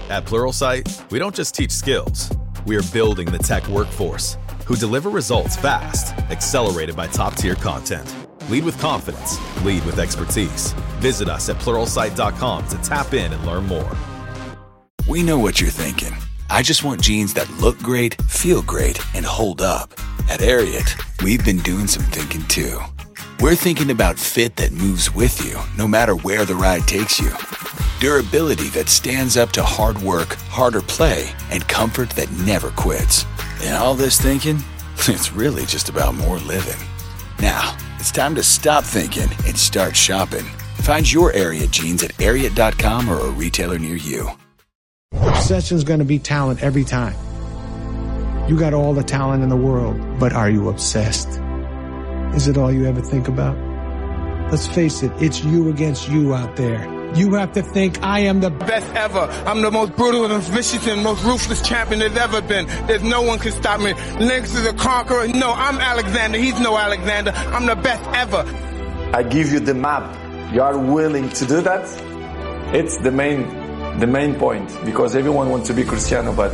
At Pluralsight, we don't just teach skills. We are building the tech workforce who deliver results fast, accelerated by top-tier content. Lead with confidence. Lead with expertise. Visit us at Pluralsight.com to tap in and learn more. We know what you're thinking. I just want jeans that look great, feel great, and hold up. At Ariat, we've been doing some thinking too. We're thinking about fit that moves with you, no matter where the ride takes you. Durability that stands up to hard work, harder play, and comfort that never quits. And all this thinking, it's really just about more living. Now, it's time to stop thinking and start shopping. Find your Ariat jeans at Ariat.com or a retailer near you. Obsession's going to be talent every time. You got all the talent in the world, but are you obsessed? Is it all you ever think about? Let's face it, it's you against you out there. You have to think, I am the best ever. I'm the most brutal and vicious and most ruthless champion there's ever been. There's no one can stop me. Lynx is a conqueror. No, I'm Alexander. He's no Alexander. I'm the best ever. I give you the map. You are willing to do that? It's the main point, because everyone wants to be Cristiano, but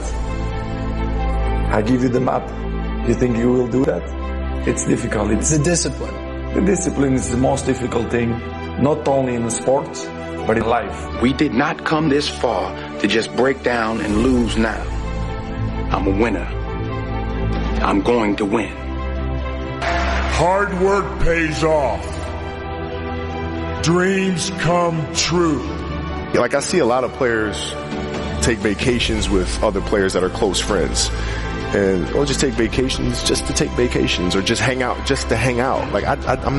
I give you the map. You think you will do that? It's difficult. It's the discipline. The discipline is the most difficult thing, not only in the sport, but in life. We did not come this far to just break down and lose now. I'm a winner. I'm going to win. Hard work pays off. Dreams come true. Like, I see a lot of players take vacations with other players that are close friends. Or just take vacations just to take vacations, or just hang out just to hang out. Like,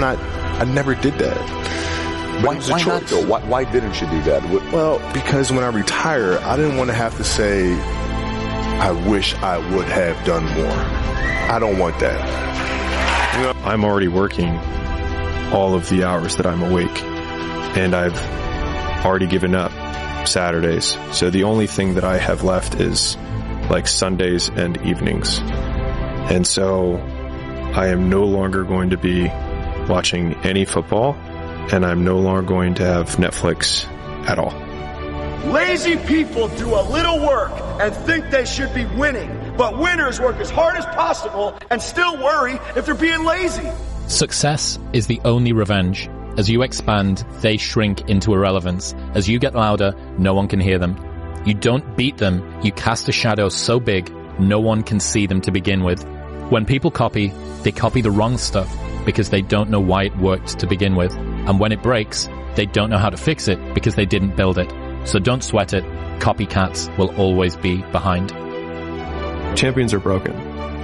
I never did that. Why not? Though? Why didn't you do that? Well, because when I retire, I didn't want to have to say, I wish I would have done more. I don't want that. You know, I'm already working all of the hours that I'm awake, and I've already given up Saturdays. So the only thing that I have left is like Sundays and evenings. And so I am no longer going to be watching any football, and I'm no longer going to have Netflix at all. Lazy people do a little work and think they should be winning, but winners work as hard as possible and still worry if they're being lazy. Success is the only revenge. As you expand, they shrink into irrelevance. As you get louder, no one can hear them. You don't beat them, you cast a shadow so big, no one can see them to begin with. When people copy, they copy the wrong stuff because they don't know why it worked to begin with. And when it breaks, they don't know how to fix it because they didn't build it. So don't sweat it. Copycats will always be behind. Champions are broken.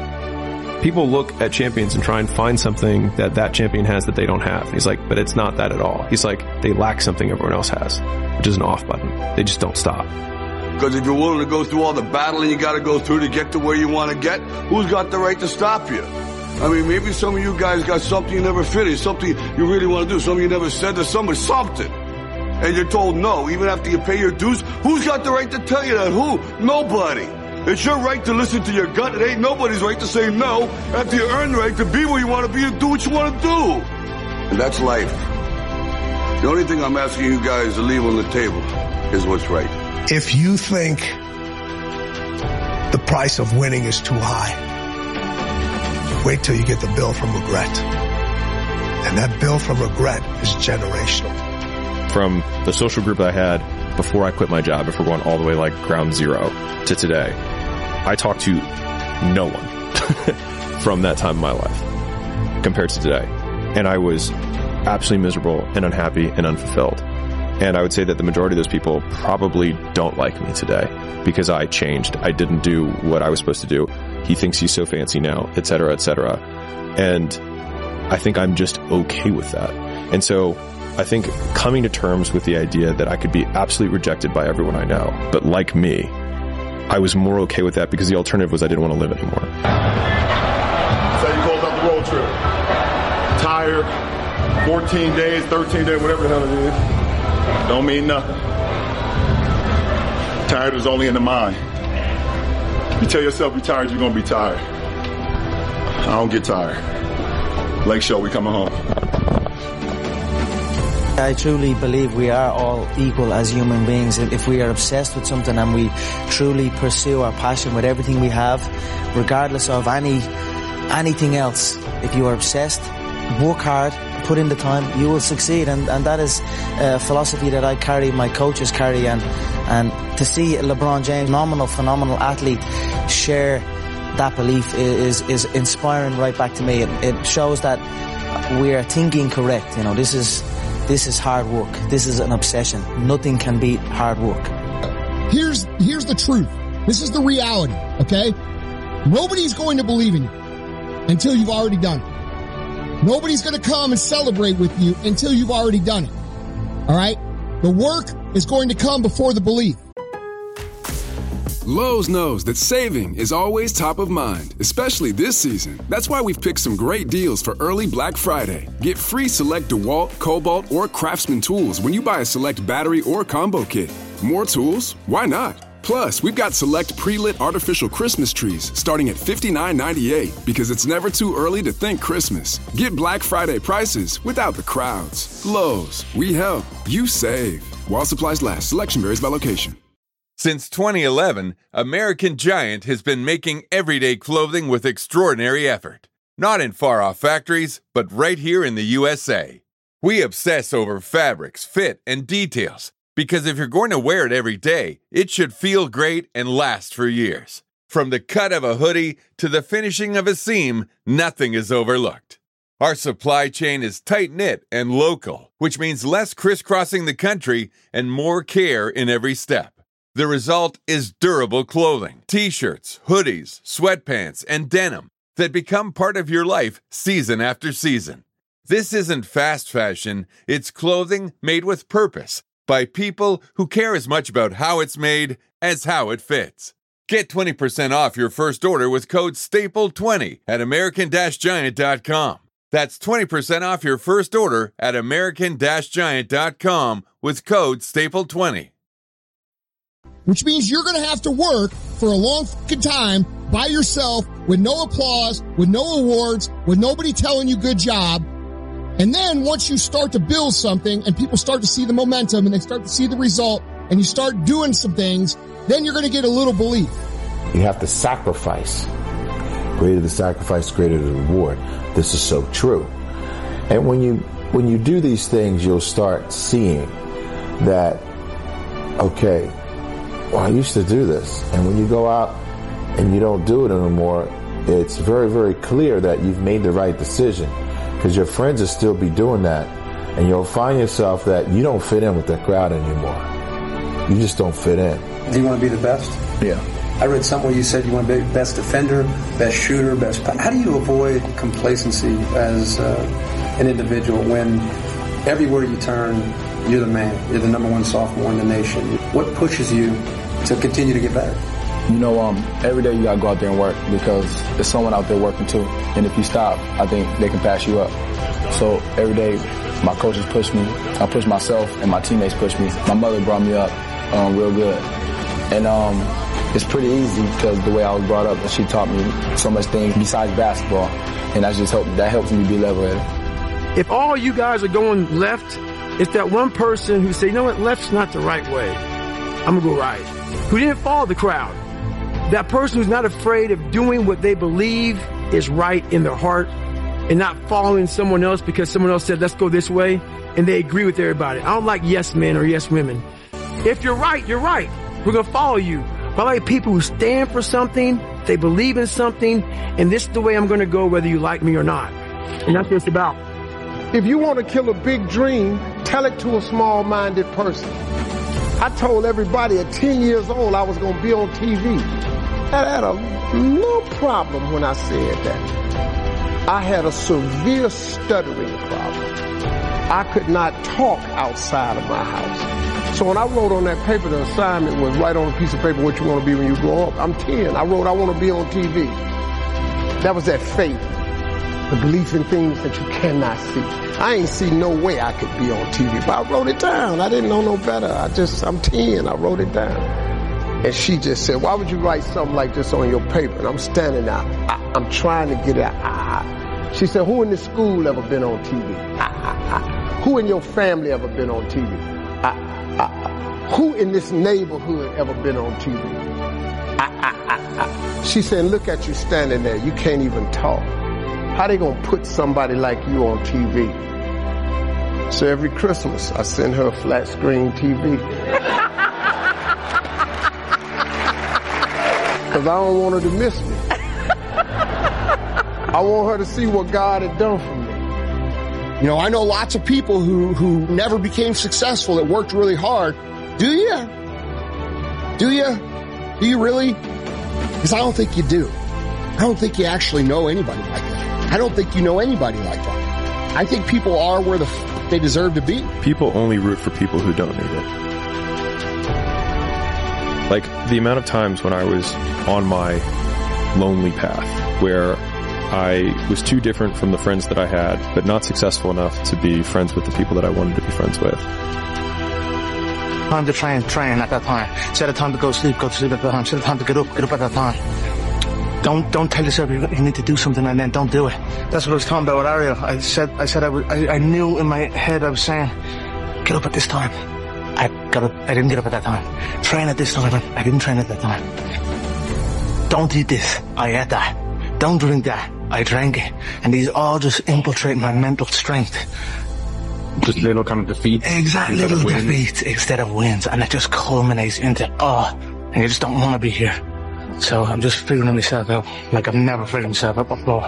People look at champions and try and find something that that champion has that they don't have. He's like, but it's not that at all. He's like, they lack something everyone else has, which is an off button. They just don't stop. Because if you're willing to go through all the battling you got to go through to get to where you want to get, who's got the right to stop you? I mean, maybe some of you guys got something you never finished, something you really want to do, something you never said to somebody, something. And you're told no, even after you pay your dues. Who's got the right to tell you that? Who? Nobody. It's your right to listen to your gut. It ain't nobody's right to say no after you earn the right to be where you want to be and do what you want to do. And that's life. The only thing I'm asking you guys to leave on the table is what's right. If you think the price of winning is too high, wait till you get the bill from regret. And that bill from regret is generational. From the social group I had before I quit my job, before going all the way like ground zero to today, I talked to no one from that time in my life compared to today. And I was absolutely miserable and unhappy and unfulfilled. And I would say that the majority of those people probably don't like me today because I changed. I didn't do what I was supposed to do. He thinks he's so fancy now, et cetera, et cetera. And I think I'm just okay with that. And so I think coming to terms with the idea that I could be absolutely rejected by everyone I know, but like me, I was more okay with that because the alternative was I didn't want to live anymore. So you closed out the road trip. Tired, 14 days, 13 days, whatever the hell it is. Don't mean nothing. Tired is only in the mind. You tell yourself you're tired, you're going to be tired. I don't get tired. Lake Show, we coming home. I truly believe we are all equal as human beings. If we are obsessed with something and we truly pursue our passion with everything we have, regardless of anything else, if you are obsessed, work hard, put in the time, you will succeed. And that is a philosophy that I carry, my coaches carry, and to see LeBron James, phenomenal athlete, share that belief is inspiring right back to me. It shows that we are thinking correct. You know, this is hard work. This is an obsession. Nothing can beat hard work. Here's the truth. This is the reality, okay? Nobody's going to believe in you until you've already done it. Nobody's going to come and celebrate with you until you've already done it. All right? The work is going to come before the belief. Lowe's knows that saving is always top of mind, especially this season. That's why we've picked some great deals for early Black Friday. Get free select DeWalt, Cobalt, or Craftsman tools when you buy a select battery or combo kit. More tools? Why not? Plus, we've got select pre-lit artificial Christmas trees starting at $59.98 because it's never too early to think Christmas. Get Black Friday prices without the crowds. Lowe's, we help, you save. While supplies last, selection varies by location. Since 2011, American Giant has been making everyday clothing with extraordinary effort. Not in far-off factories, but right here in the USA. We obsess over fabrics, fit, and details, because if you're going to wear it every day, it should feel great and last for years. From the cut of a hoodie to the finishing of a seam, nothing is overlooked. Our supply chain is tight-knit and local, which means less crisscrossing the country and more care in every step. The result is durable clothing, t-shirts, hoodies, sweatpants, and denim that become part of your life season after season. This isn't fast fashion, it's clothing made with purpose by people who care as much about how it's made as how it fits. Get 20% off your first order with code STAPLE20 at American-Giant.com. That's 20% off your first order at American-Giant.com with code STAPLE20. Which means you're going to have to work for a long fucking time by yourself with no applause, with no awards, with nobody telling you good job. And then once you start to build something and people start to see the momentum and they start to see the result and you start doing some things, then you're going to get a little belief. You have to sacrifice. Greater the sacrifice, greater the reward. This is so true. And when you do these things, you'll start seeing that, okay, well, I used to do this. And when you go out and you don't do it anymore, it's very, very clear that you've made the right decision, because your friends will still be doing that. And you'll find yourself that you don't fit in with that crowd anymore. You just don't fit in. Do you want to be the best? Yeah. I read somewhere you said you want to be best defender, best shooter, best... How do you avoid complacency as an individual when everywhere you turn, you're the man, you're the number one sophomore in the nation? What pushes you to continue to get better? You know, every day you got to go out there and work, because there's someone out there working too. And if you stop, I think they can pass you up. So every day my coaches push me, I push myself, and my teammates push me. My mother brought me up real good. And it's pretty easy because the way I was brought up, and she taught me so much things besides basketball. And that helps me be level-headed. If all you guys are going left, it's that one person who say, you know what, left's not the right way. I'm going to go right. Who didn't follow the crowd. That person who's not afraid of doing what they believe is right in their heart and not following someone else because someone else said, let's go this way, and they agree with everybody. I don't like yes men or yes women. If you're right, you're right. We're going to follow you. But I like people who stand for something, they believe in something, and this is the way I'm going to go whether you like me or not. And that's what it's about. If you want to kill a big dream, tell it to a small-minded person. I told everybody at 10 years old I was going to be on TV. I had no problem when I said that. I had a severe stuttering problem. I could not talk outside of my house. So when I wrote on that paper, the assignment was write on a piece of paper what you want to be when you grow up. I'm 10. I wrote I want to be on TV. That was that faith. The belief in things that you cannot see. I ain't see no way I could be on TV, but I wrote it down. I didn't know no better. I'm 10. I wrote it down. And she just said, why would you write something like this on your paper? And I'm standing there. I'm trying to get it. She said, who in this school ever been on TV? Who in your family ever been on TV? Who in this neighborhood ever been on TV? She said, look at you standing there. You can't even talk. How they gonna put somebody like you on TV? So every Christmas, I send her a flat screen TV. Because I don't want her to miss me. I want her to see what God had done for me. You know, I know lots of people who never became successful that worked really hard. Do you? Do you? Do you really? Because I don't think you do. I don't think you actually know anybody like that. I don't think you know anybody like that. I think people are where they deserve to be. People only root for people who don't need it. Like, the amount of times when I was on my lonely path where I was too different from the friends that I had, but not successful enough to be friends with the people that I wanted to be friends with. Time to train at that time. Set a time to go to sleep at that time. Set a time to get up at that time. Don't tell yourself you need to do something and then don't do it. That's what I was talking about with Ariel. I knew in my head I was saying, get up at this time. I didn't get up at that time. Train at this time. I didn't train at that time. Don't eat this. I ate that. Don't drink that. I drank it. And these all just infiltrate my mental strength. Just little kind of defeats. Exactly, little defeats instead of wins. And it just culminates into, and you just don't want to be here. So I'm just figuring myself out like I've never figured myself out before.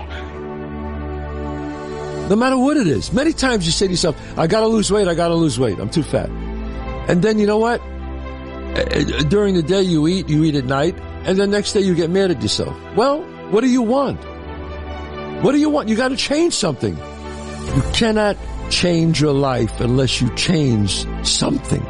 No matter what it is. Many times you say to yourself, I gotta lose weight, I'm too fat. And then you know what? During the day you eat at night, and the next day you get mad at yourself. Well, what do you want? What do you want? You gotta change something. You cannot change your life unless you change something.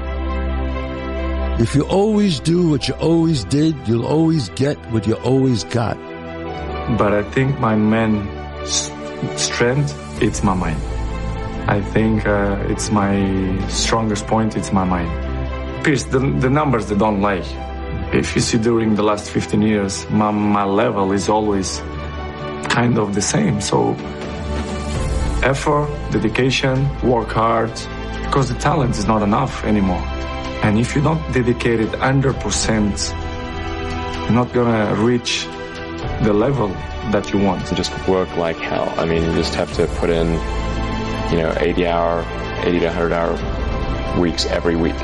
If you always do what you always did, you'll always get what you always got. But I think my main strength, it's my mind. I think it's my strongest point, it's my mind. Pierce, the numbers, they don't lie. If you see during the last 15 years, my level is always kind of the same. So effort, dedication, work hard, because the talent is not enough anymore. And if you don't dedicate it 100%, you're not gonna reach the level that you want. To just work like hell. I mean, you just have to put in, 80 to 100 hour weeks every week.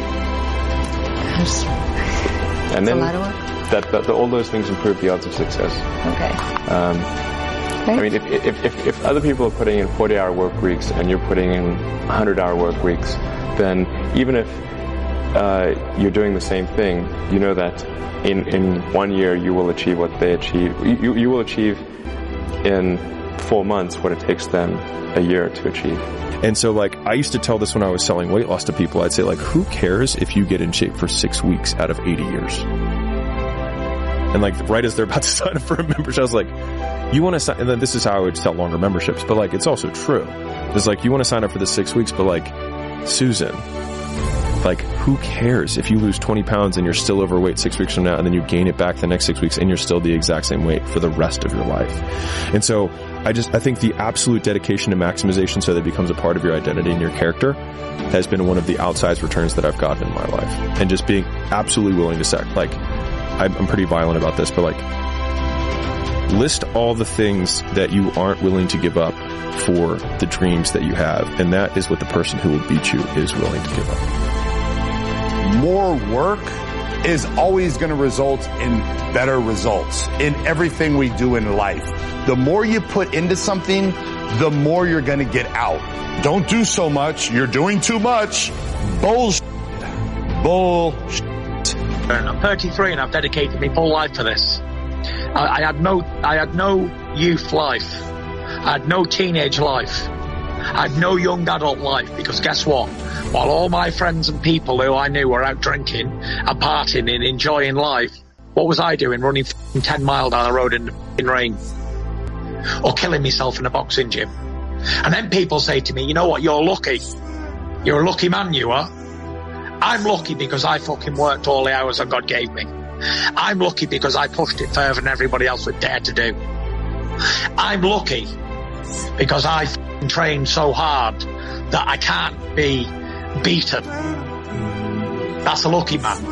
And then all those things improve the odds of success. Okay. I mean, if other people are putting in 40-hour work weeks and you're putting in 100-hour work weeks, then even if you're doing the same thing, you know that in 1 year you will achieve what they achieve. You will achieve in 4 months what it takes them a year to achieve. And so, I used to tell this when I was selling weight loss to people. I'd say, who cares if you get in shape for 6 weeks out of 80 years? And, right as they're about to sign up for a membership, I was like, you want to sign, and then this is how I would sell longer memberships, but, it's also true. It's you want to sign up for the 6 weeks, but, Susan, who cares if you lose 20 pounds and you're still overweight 6 weeks from now, and then you gain it back the next 6 weeks and you're still the exact same weight for the rest of your life? And so I think the absolute dedication to maximization so that it becomes a part of your identity and your character has been one of the outsized returns that I've gotten in my life. And just being absolutely willing to I'm pretty violent about this, but list all the things that you aren't willing to give up for the dreams that you have. And that is what the person who will beat you is willing to give up. More work is always going to result in better results in everything we do in life. The more you put into something, the more you're going to get out. Don't do so much. You're doing too much. Bullshit. I'm 33 and I've dedicated my full life to this. I had no youth life. I had no teenage life. I had no young adult life, because guess what? While all my friends and people who I knew were out drinking and partying and enjoying life, what was I doing? Running 10 miles down the road in the rain, or killing myself in a boxing gym. And then people say to me, you know what? You're lucky. You're a lucky man, you are. I'm lucky because I fucking worked all the hours that God gave me. I'm lucky because I pushed it further than everybody else would dare to do. I'm lucky because I trained so hard that I can't be beaten. That's a lucky man.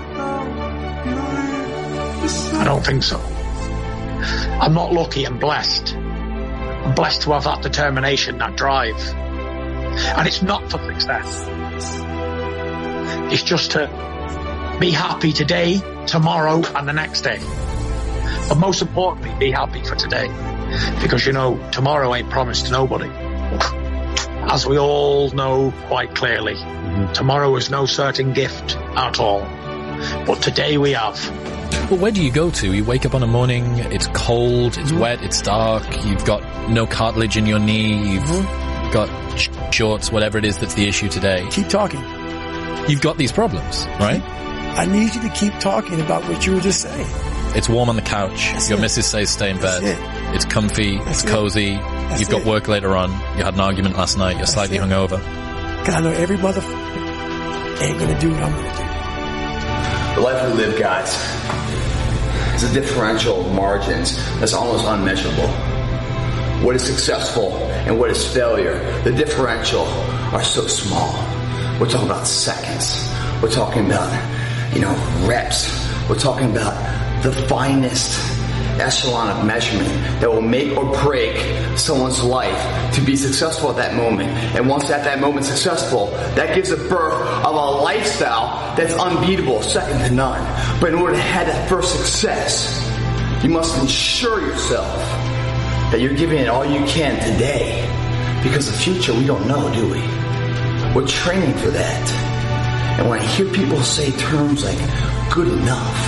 I don't think so. I'm not lucky, I'm blessed. I'm blessed to have that determination, that drive. And it's not for success. It's just to be happy today, tomorrow, and the next day. But most importantly, be happy for today. Because, you know, tomorrow ain't promised to nobody. As we all know quite clearly, tomorrow is no certain gift at all. But today we have. Well, where do you go to? You wake up on a morning, it's cold, it's wet, it's dark, you've got no cartilage in your knee, you've got shorts, whatever it is that's the issue today. Keep talking. You've got these problems, right? I need you to keep talking about what you were just saying. It's warm on the couch. That's Your it. missus says stay in bed. That's It's comfy. That's it's cozy. That's You've got it. work later on. You had an argument last night. You're slightly hungover. Because I know every motherfucker ain't going to do what I'm going to do. The life we live, guys, is a differential of margins that's almost unmeasurable. What is successful and what is failure, the differential are so small. We're talking about seconds. We're talking about, reps. We're talking about the finest echelon of measurement that will make or break someone's life to be successful at that moment. And once that moment's successful, that gives a birth of a lifestyle that's unbeatable, second to none. But in order to have that first success, you must ensure yourself that you're giving it all you can today. Because the future we don't know, do we? We're training for that. And when I hear people say terms like good enough,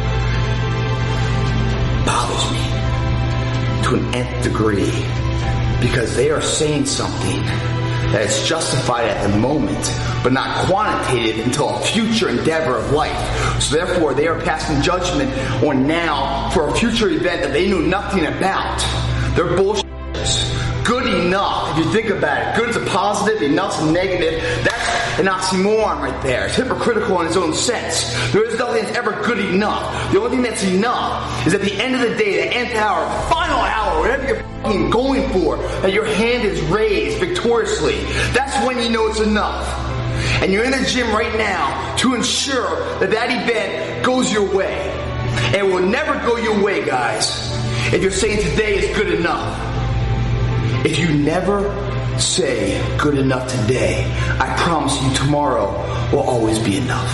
bothers me to an nth degree, because they are saying something that is justified at the moment but not quantitated until a future endeavor of life. So therefore they are passing judgment on now for a future event that they knew nothing about. They're bullshit. Good enough, if you think about it, good is a positive, enough's a negative. That's an oxymoron right there. It's hypocritical in its own sense. There is nothing that's ever good enough. The only thing that's enough is at the end of the day, the nth hour, final hour, whatever you're fucking going for, that your hand is raised victoriously. That's when you know it's enough. And you're in the gym right now to ensure that that event goes your way. And it will never go your way, guys, if you're saying today is good enough. If you never say good enough today, I promise you tomorrow will always be enough.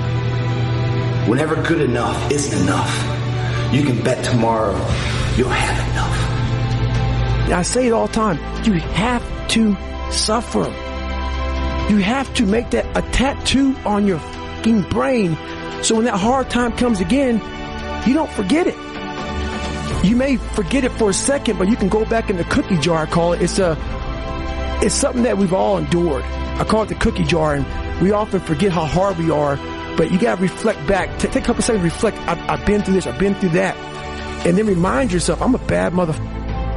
Whenever good enough isn't enough, you can bet tomorrow you'll have enough. I say it all the time. You have to suffer. You have to make that a tattoo on your fucking brain so when that hard time comes again, you don't forget it. You may forget it for a second, but you can go back in the cookie jar, I call it. It's something that we've all endured. I call it the cookie jar, and we often forget how hard we are, but you gotta reflect back. Take a couple seconds, reflect. I've been through this, I've been through that. And then remind yourself, I'm a bad motherfucker.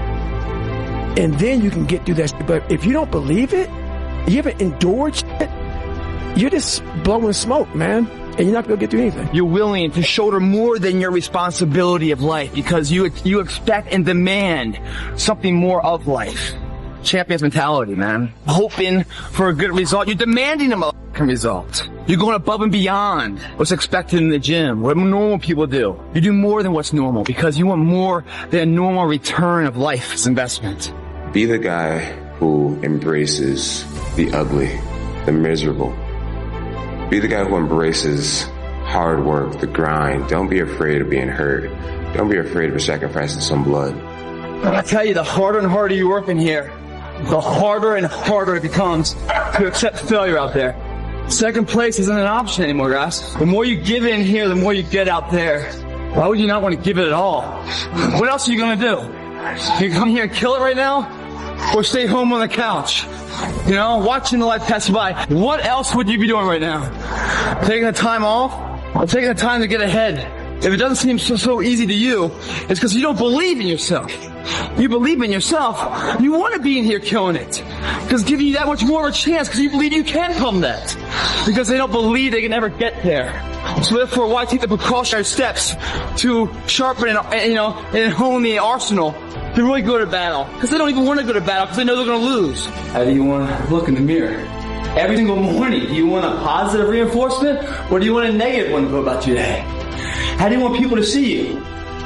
And then you can get through that shit. But if you don't believe it, you haven't endured shit, you're just blowing smoke, man. And you're not going to get through anything. You're willing to shoulder more than your responsibility of life because you expect and demand something more of life. Champion's mentality, man. Hoping for a good result. You're demanding a motherfucking result. You're going above and beyond what's expected in the gym, what normal people do. You do more than what's normal because you want more than a normal return of life's investment. Be the guy who embraces the ugly, the miserable. Be the guy who embraces hard work, the grind. Don't be afraid of being hurt. Don't be afraid of sacrificing some blood. I tell you, the harder and harder you work in here, the harder and harder it becomes to accept failure out there. Second place isn't an option anymore, guys. The more you give in here, the more you get out there. Why would you not want to give it at all? What else are you going to do? You come here and kill it right now? Or stay home on the couch? Watching the life pass by. What else would you be doing right now? Taking the time off? Or taking the time to get ahead? If it doesn't seem so easy to you, it's because you don't believe in yourself. You believe in yourself. You want to be in here killing it. Because giving you that much more of a chance because you believe you can become that. Because they don't believe they can ever get there. So therefore, why take the precautionary steps to sharpen and hone the arsenal to really go to battle. Because they don't even want to go to battle because they know they're going to lose. How do you want to look in the mirror? Every single morning, do you want a positive reinforcement or do you want a negative one to go about your day? How do you want people to see you?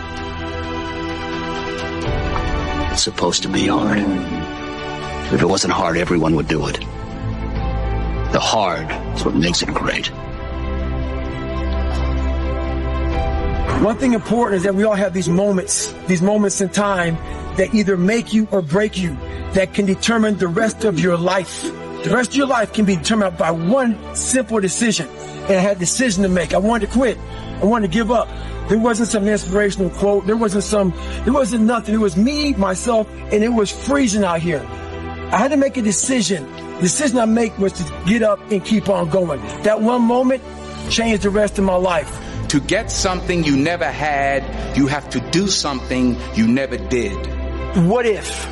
It's supposed to be hard. If it wasn't hard, everyone would do it. The hard is what makes it great. One thing important is that we all have these moments in time that either make you or break you, that can determine the rest of your life. The rest of your life can be determined by one simple decision. And I had a decision to make. I wanted to quit. I wanted to give up. There wasn't some inspirational quote. There wasn't nothing. It was me, myself, and it was freezing out here. I had to make a decision. The decision I made was to get up and keep on going. That one moment changed the rest of my life. To get something you never had, you have to do something you never did. What if?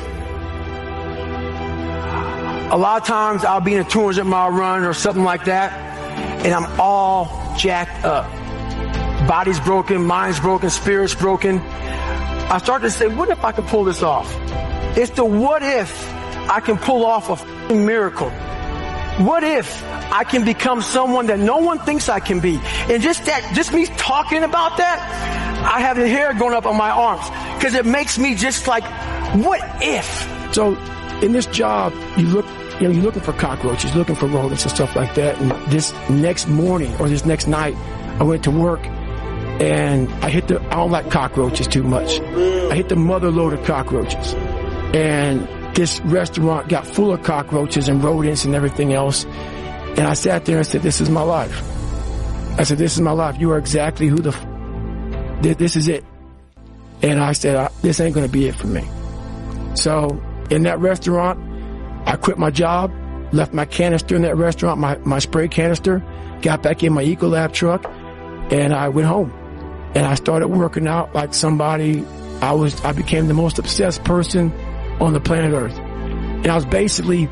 A lot of times I'll be in a 200-mile run or something like that, and I'm all jacked up. Body's broken, mind's broken, spirit's broken. I start to say, what if I could pull this off? It's the what if I can pull off a f***ing miracle. What if I can become someone that no one thinks I can be? And just me talking about that, I have the hair going up on my arms because it makes me just like, what if? So in this job, you're looking for cockroaches, looking for rodents and stuff like that. And this next morning or this next night, I went to work and I don't like cockroaches too much. I hit the mother load of cockroaches. And this restaurant got full of cockroaches and rodents and everything else. And I sat there and said, this is my life. I said, this is my life. You are exactly who this is it. And I said, this ain't going to be it for me. So in that restaurant, I quit my job, left my canister in that restaurant, my spray canister, got back in my Ecolab truck, and I went home. And I started working out like somebody. I became the most obsessed person on the planet Earth. And I was basically,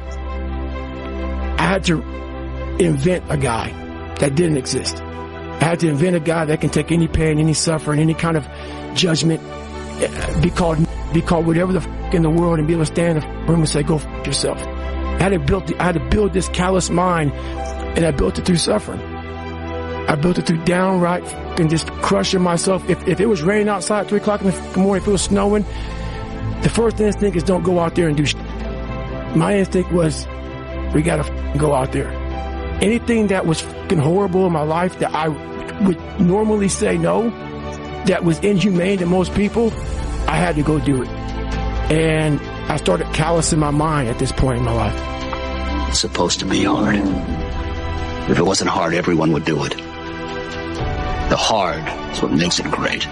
I had to invent a guy that didn't exist. I had to invent a guy that can take any pain, any suffering, any kind of judgment, be called whatever the f*** in the world, and be able to stand in the room and say, go f*** yourself. I had to build this callous mind, and I built it through suffering. I built it through downright and just crushing myself. If it was raining outside at 3 o'clock in the morning, if it was snowing, the first instinct is don't go out there and do shit. My instinct was, we gotta go out there. Anything that was fucking horrible in my life that I would normally say no, that was inhumane to most people, I had to go do it. And I started callousing my mind at this point in my life. It's supposed to be hard. If it wasn't hard, everyone would do it. The hard is what makes it great.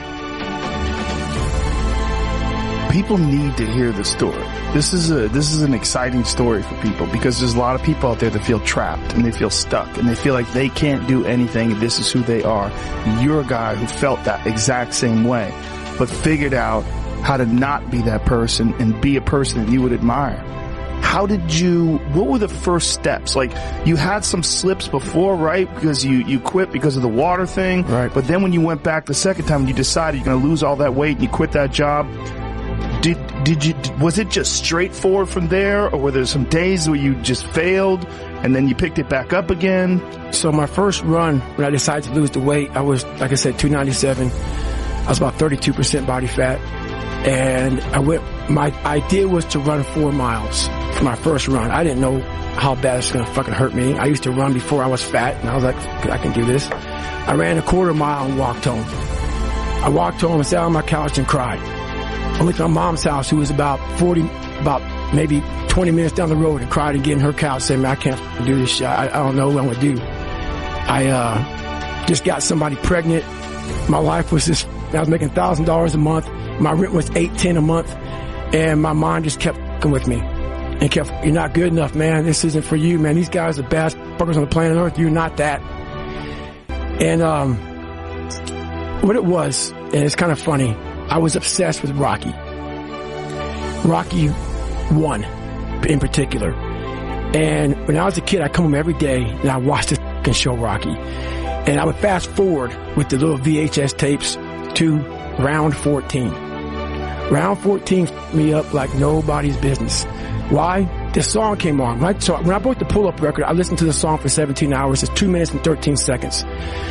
People need to hear the story. This is an exciting story for people because there's a lot of people out there that feel trapped and they feel stuck and they feel like they can't do anything. This is who they are. You're a guy who felt that exact same way, but figured out how to not be that person and be a person that you would admire. What were the first steps? Like, you had some slips before, right? Because you quit because of the water thing. Right. But then when you went back the second time, you decided you're going to lose all that weight and you quit that job. Was it just straightforward from there, or were there some days where you just failed and then you picked it back up again? So my first run, when I decided to lose the weight, I was, like I said, 297. I was about 32% body fat. And my idea was to run 4 miles for my first run. I didn't know how bad it was going to fucking hurt me. I used to run before I was fat, and I was like, I can do this. I ran a 1/4 mile and walked home. I walked home and sat on my couch and cried. I went to my mom's house, who was about maybe 20 minutes down the road, and cried again in her couch, saying, man, I can't do this shit. I don't know what I'm going to do. I just got somebody pregnant. My life was just, I was making $1,000 a month. My rent was $810 a month. And my mind just kept fucking with me. And kept, you're not good enough, man. This isn't for you, man. These guys are bad fuckers on the planet Earth. You're not that. And what it was, and it's kind of funny, I was obsessed with Rocky. Rocky 1 in particular. And when I was a kid, I'd come home every day and I watched this fucking show, Rocky. And I would fast forward with the little VHS tapes to round 14. Round 14 f***ed me up like nobody's business. Why? The song came on, right? So when I bought the pull-up record, I listened to the song for 17 hours. It's 2 minutes and 13 seconds.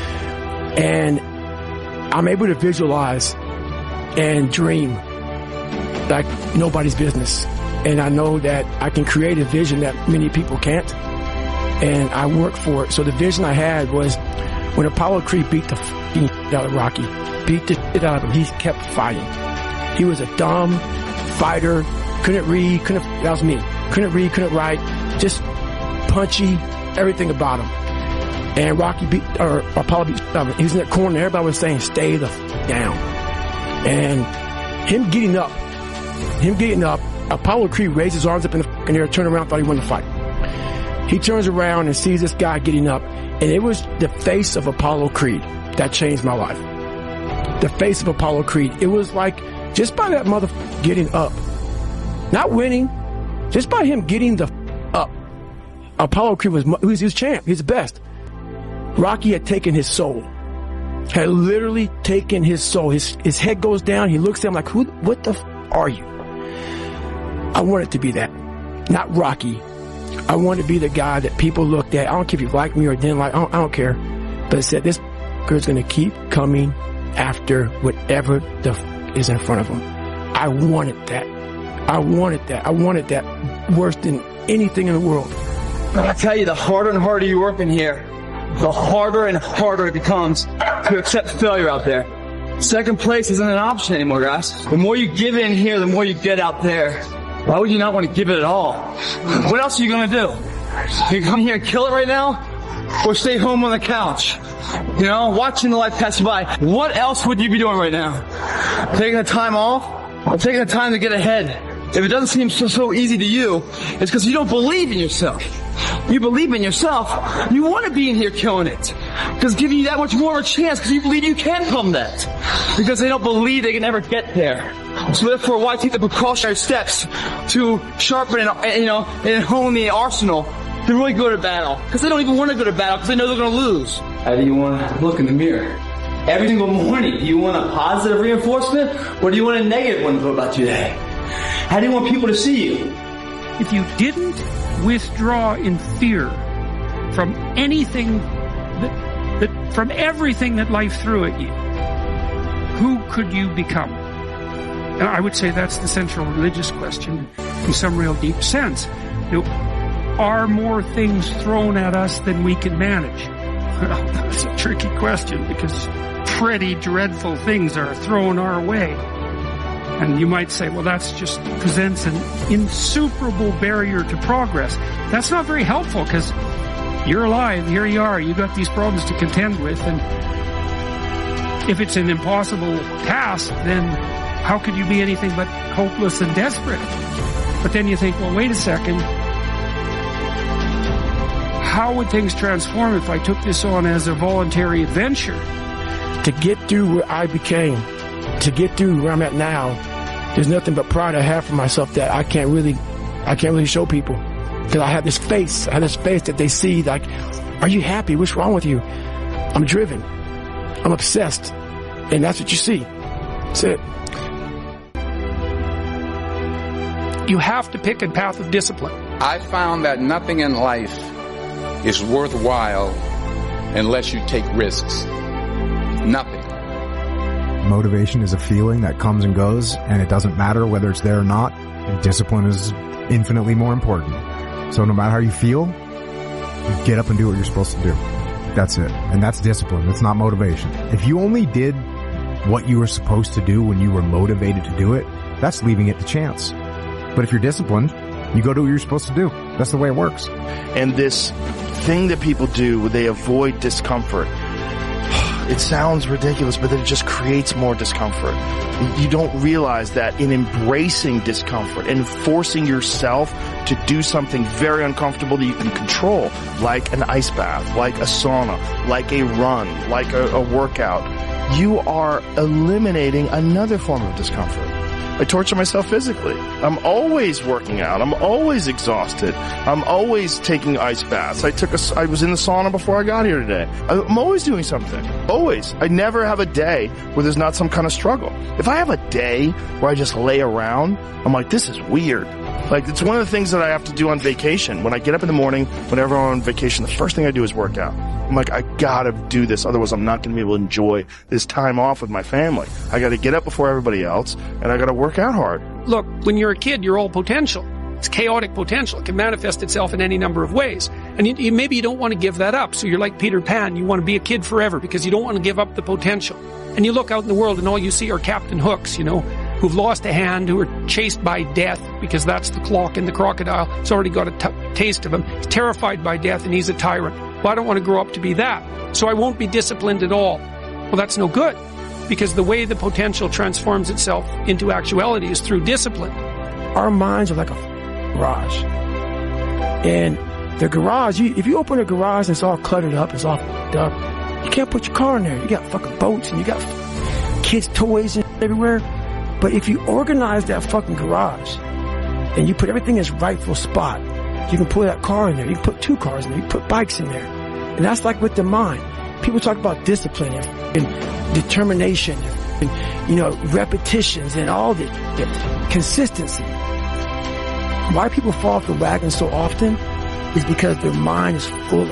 And I'm able to visualize and dream like nobody's business. And I know that I can create a vision that many people can't. And I work for it. So the vision I had was when Apollo Creed beat the f***ing out of Rocky, beat the shit out of him, he kept fighting. He was a dumb fighter, couldn't read, that was me. Couldn't read, couldn't write, just punchy, everything about him. And Rocky Apollo beat him. He was in that corner, everybody was saying, stay the f*** down. And him getting up, Apollo Creed raised his arms up in the f***ing air, turned around, thought he won the fight. He turns around and sees this guy getting up, and it was the face of Apollo Creed that changed my life. The face of Apollo Creed. It was like, just by that motherfucker getting up, not winning, just by him getting the up, Apollo Creed was champ. He's the best. Rocky had taken his soul. Had literally taken his soul. His head goes down. He looks at him like, what the are you? I wanted to be that. Not Rocky. I wanted to be the guy that people looked at. I don't care if you like me or didn't like, I don't care. But it said, this is going to keep coming after whatever the is in front of him. I wanted that. I wanted that worse than anything in the world. But I tell you, the harder and harder you work in here, the harder and harder it becomes to accept failure out there. Second place isn't an option anymore, guys. The more you give in here, the more you get out there. Why would you not want to give it at all? What else are you going to do? You come here and kill it right now? Or stay home on the couch? You know, watching the life pass you by. What else would you be doing right now? Taking the time off? Or taking the time to get ahead? If it doesn't seem so easy to you, it's because you don't believe in yourself. You believe in yourself. You want to be in here killing it. Because giving you that much more of a chance because you believe you can become that. Because they don't believe they can ever get there. So therefore, why take the precautionary steps to sharpen and hone the arsenal to really go to battle? Because they don't even want to go to battle because they know they're going to lose. How do you want to look in the mirror? Every single morning, do you want a positive reinforcement or do you want a negative one to go about you today? How do you want people to see you? If you didn't withdraw in fear from anything from everything that life threw at you, who could you become? I would say that's the central religious question in some real deep sense. Are more things thrown at us than we can manage? Well, that's a tricky question because pretty dreadful things are thrown our way. And you might say, well, that's just presents an insuperable barrier to progress. That's not very helpful because you're alive, here you are, you got these problems to contend with, and if it's an impossible task, then how could you be anything but hopeless and desperate? But then you think, well, wait a second, how would things transform if I took this on as a voluntary adventure? To get through where I became, to get through where I'm at now, there's nothing but pride I have for myself that I can't really show people. Because I have this face that they see like, are you happy? What's wrong with you? I'm driven. I'm obsessed. And that's what you see. That's it. You have to pick a path of discipline. I found that nothing in life is worthwhile unless you take risks. Nothing. Motivation is a feeling that comes and goes, and it doesn't matter whether it's there or not. Discipline is infinitely more important. So no matter how you feel, get up and do what you're supposed to do. That's it. And that's discipline. It's not motivation. If you only did what you were supposed to do when you were motivated to do it, that's leaving it to chance. But if you're disciplined, you go do what you're supposed to do. That's the way it works. And this thing that people do, they avoid discomfort. It sounds ridiculous, but it just creates more discomfort. You don't realize that in embracing discomfort and forcing yourself to do something very uncomfortable that you can control, like an ice bath, like a sauna, like a run, like a workout, you are eliminating another form of discomfort. I torture myself physically. I'm always working out. I'm always exhausted. I'm always taking ice baths. I was in the sauna before I got here today. I'm always doing something. Always. I never have a day where there's not some kind of struggle. If I have a day where I just lay around, I'm like, this is weird. Like, it's one of the things that I have to do on vacation. When I get up in the morning, whenever I'm on vacation, the first thing I do is work out. I'm like, I gotta do this, otherwise I'm not gonna be able to enjoy this time off with my family. I gotta get up before everybody else, and I gotta work out hard. Look, when you're a kid, you're all potential. It's chaotic potential. It can manifest itself in any number of ways. And maybe you don't want to give that up. So you're like Peter Pan. You want to be a kid forever because you don't want to give up the potential. And you look out in the world and all you see are Captain Hooks, who've lost a hand, who are chased by death because that's the clock in the crocodile. It's already got a taste of him. He's terrified by death and he's a tyrant. Well, I don't want to grow up to be that. So I won't be disciplined at all. Well, that's no good because the way the potential transforms itself into actuality is through discipline. Our minds are like a garage. And the garage, if you open a garage and it's all cluttered up, it's all f***ed up, you can't put your car in there. You got fucking boats and you got kids' toys and everywhere. But if you organize that fucking garage and you put everything in its rightful spot, you can put that car in there. You can put 2 cars in there. You can put bikes in there. And that's like with the mind. People talk about discipline and determination and, repetitions and all the consistency. Why people fall off the wagon so often is because their mind is full of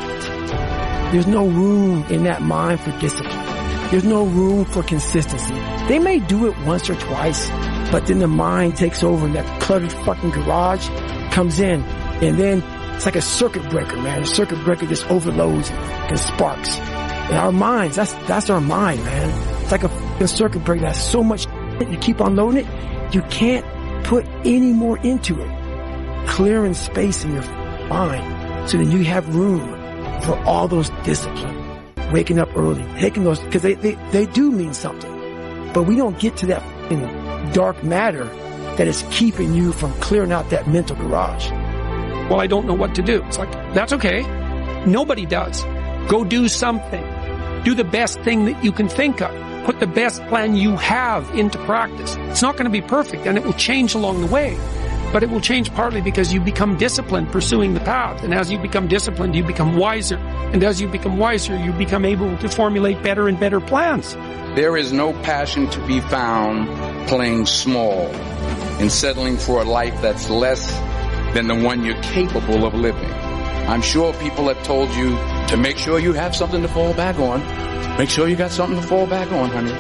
it. There's no room in that mind for discipline. There's no room for consistency. They may do it once or twice, but then the mind takes over and that cluttered fucking garage comes in, and then it's like a circuit breaker, man. A circuit breaker just overloads and sparks. And our minds, that's our mind, man. It's like a circuit breaker. That's so much you keep on loading it, you can't put any more into it. Clearing space in your mind so that you have room for all those disciplines. Waking up early, taking those, because they do mean something. But we don't get to that dark matter that is keeping you from clearing out that mental garage. Well, I don't know what to do. It's like, that's okay. Nobody does. Go do something. Do the best thing that you can think of. Put the best plan you have into practice. It's not going to be perfect, and it will change along the way. But it will change partly because you become disciplined pursuing the path. And as you become disciplined, you become wiser. And as you become wiser, you become able to formulate better and better plans. There is no passion to be found playing small and settling for a life that's less than the one you're capable of living. I'm sure people have told you to make sure you have something to fall back on. Make sure you got something to fall back on, honey.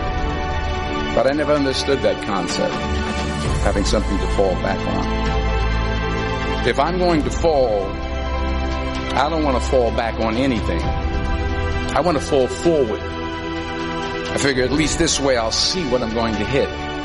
But I never understood that concept, having something to fall back on. If I'm going to fall, I don't want to fall back on anything. I want to fall forward. I figure at least this way I'll see what I'm going to hit.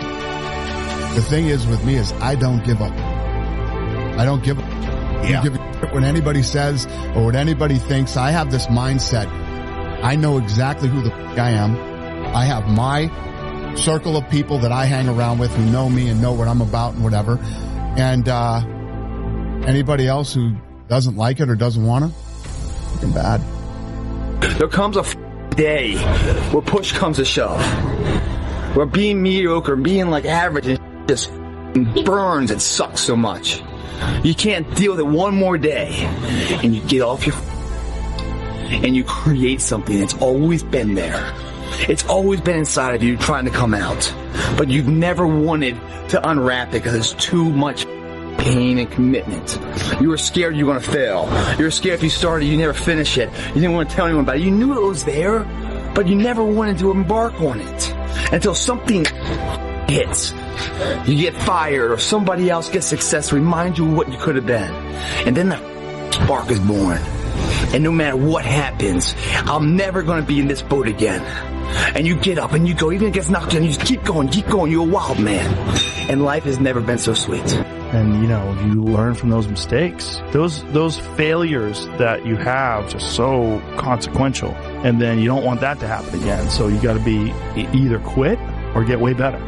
The thing is with me is I don't give up. I don't give up. I don't give a shit when anybody says or what anybody thinks. I have this mindset. I know exactly who the f*** I am. I have my circle of people that I hang around with who know me and know what I'm about and whatever. And anybody else who doesn't like it or doesn't want to, fucking bad. There comes a day where push comes to shove, where being mediocre, being like average, just burns and sucks so much. You can't deal with it one more day, and you get off your and you create something that's always been there. It's always been inside of you trying to come out, but you've never wanted to unwrap it because there's too much pain and commitment. You were scared you were going to fail. You were scared if you started, you never finish it. You didn't want to tell anyone about it. You knew it was there, but you never wanted to embark on it until something hits. You get fired or somebody else gets success, remind you of what you could have been. And then the spark is born. And no matter what happens, I'm never going to be in this boat again. And you get up and you go, even if it gets knocked down, you just keep going. You're a wild man. And life has never been so sweet. And, you learn from those mistakes. Those failures that you have are so consequential. And then you don't want that to happen again. So you got to be either quit or get way better.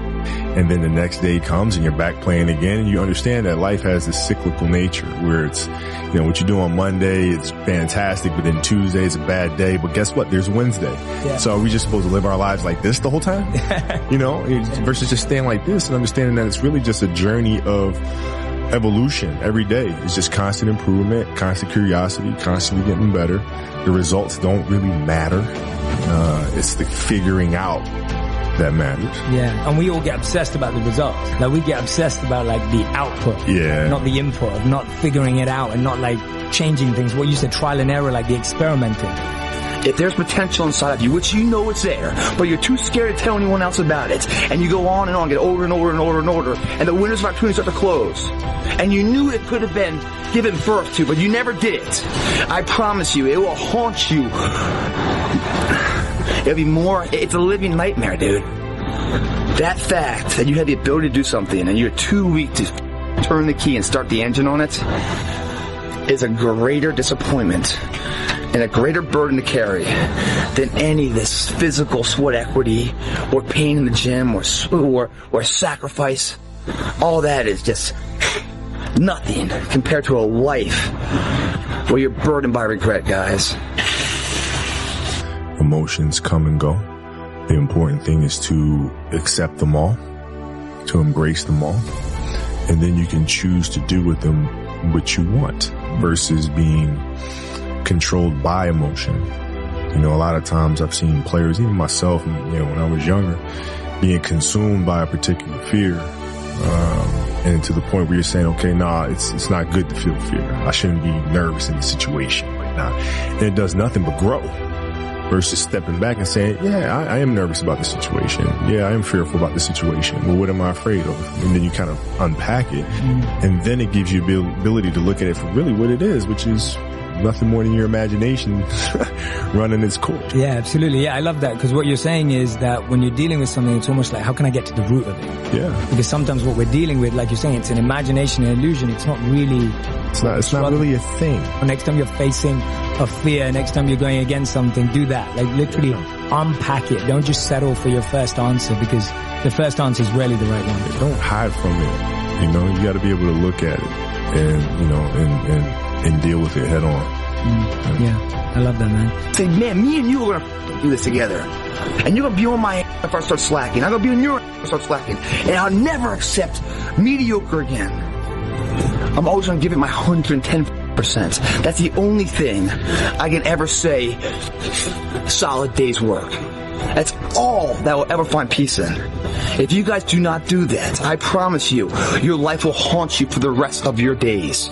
And then the next day comes and you're back playing again, and you understand that life has this cyclical nature where it's, what you do on Monday is fantastic, but then Tuesday is a bad day. But guess what? There's Wednesday. Yeah. So are we just supposed to live our lives like this the whole time? Versus just staying like this and understanding that it's really just a journey of evolution every day. It's just constant improvement, constant curiosity, constantly getting better. The results don't really matter. It's the figuring out that matters. Yeah, and we all get obsessed about the results. Like, we get obsessed about, like, the output, not the input, of not figuring it out and not, like, changing things. What you said, trial and error, like the experimenting. If there's potential inside of you, which you know it's there, but you're too scared to tell anyone else about it, and you go on and on, get older and older and older and older, and the windows of opportunity start to close, and you knew it could have been given birth to, but you never did it, I promise you, it will haunt you. It's a living nightmare, dude. That fact that you have the ability to do something and you're too weak to turn the key and start the engine on it is a greater disappointment and a greater burden to carry than any of this physical sweat equity or pain in the gym or sacrifice. All that is just nothing compared to a life where you're burdened by regret, guys. Emotions come and go. The important thing is to accept them all, to embrace them all, and then you can choose to do with them what you want versus being controlled by emotion. A lot of times I've seen players, even myself, when I was younger, being consumed by a particular fear, and to the point where you're saying, okay, it's not good to feel fear. I shouldn't be nervous in this situation right now. And it does nothing but grow. Versus stepping back and saying, I am nervous about the situation. Yeah, I am fearful about the situation. Well, what am I afraid of? And then you kind of unpack it. And then it gives you the ability to look at it for really what it is, which is nothing more than your imagination running its course. Yeah, absolutely. Yeah, I love that, because what you're saying is that when you're dealing with something, it's almost like, how can I get to the root of it? Yeah. Because sometimes what we're dealing with, like you're saying, it's an imagination, an illusion. It's not really... It's not really a thing. Next time you're facing a fear, next time you're going against something, do that. Like, literally unpack it. Don't just settle for your first answer, because the first answer is rarely the right one. Don't hide from it. You got to be able to look at it and deal with it head on. Yeah, I love that, man. Say, man, me and you are gonna do this together, and you're gonna be on my ass if I start slacking. I'm gonna be on your ass if I start slacking, and I'll never accept mediocre again. I'm always gonna give it my 110%. That's the only thing I can ever say solid day's work. That's all that will ever find peace in. If you guys do not do that, I promise you, your life will haunt you for the rest of your days.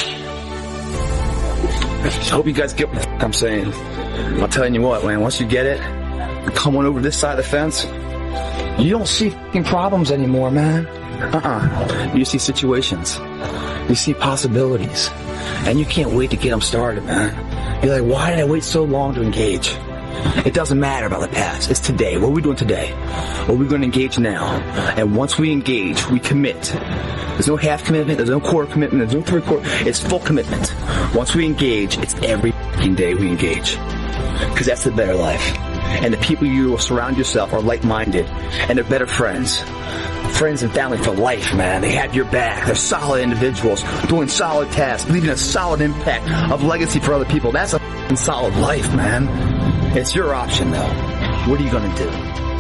I hope you guys get what I'm saying. I'm telling you what, man, once you get it, come on over this side of the fence, you don't see problems anymore, man. You see situations. You see possibilities. And you can't wait to get them started, man. You're like, why did I wait so long to engage? It doesn't matter about the past. It's today. What are we doing today? What are we going to engage now? And once we engage, we commit. There's no half commitment. There's no quarter commitment. There's no third quarter. It's full commitment. Once we engage, it's every day we engage. Because that's the better life. And the people you will surround yourself are like-minded. And they're better friends. Friends and family for life, man. They have your back. They're solid individuals doing solid tasks, leaving a solid impact of legacy for other people. That's a solid life, man. It's your option, though. What are you going to do?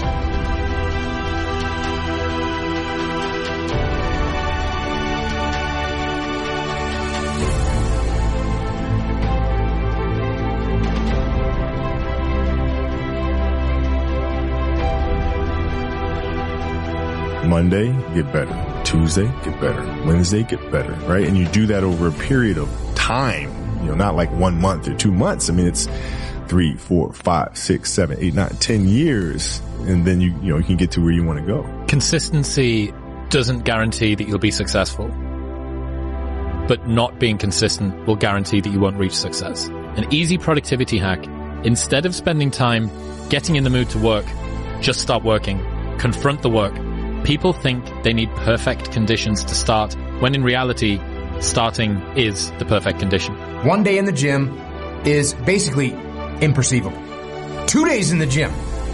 Monday, get better. Tuesday, get better. Wednesday, get better, right? And you do that over a period of time, not like 1 month or 2 months. I mean, it's 3, 4, 5, 6, 7, 8, 9, 10 years. And then you can get to where you want to go. Consistency doesn't guarantee that you'll be successful, but not being consistent will guarantee that you won't reach success. An easy productivity hack: instead of spending time getting in the mood to work, just start working. Confront the work. People think they need perfect conditions to start, when in reality, starting is the perfect condition. 1 day in the gym is basically imperceivable. 2 days in the gym,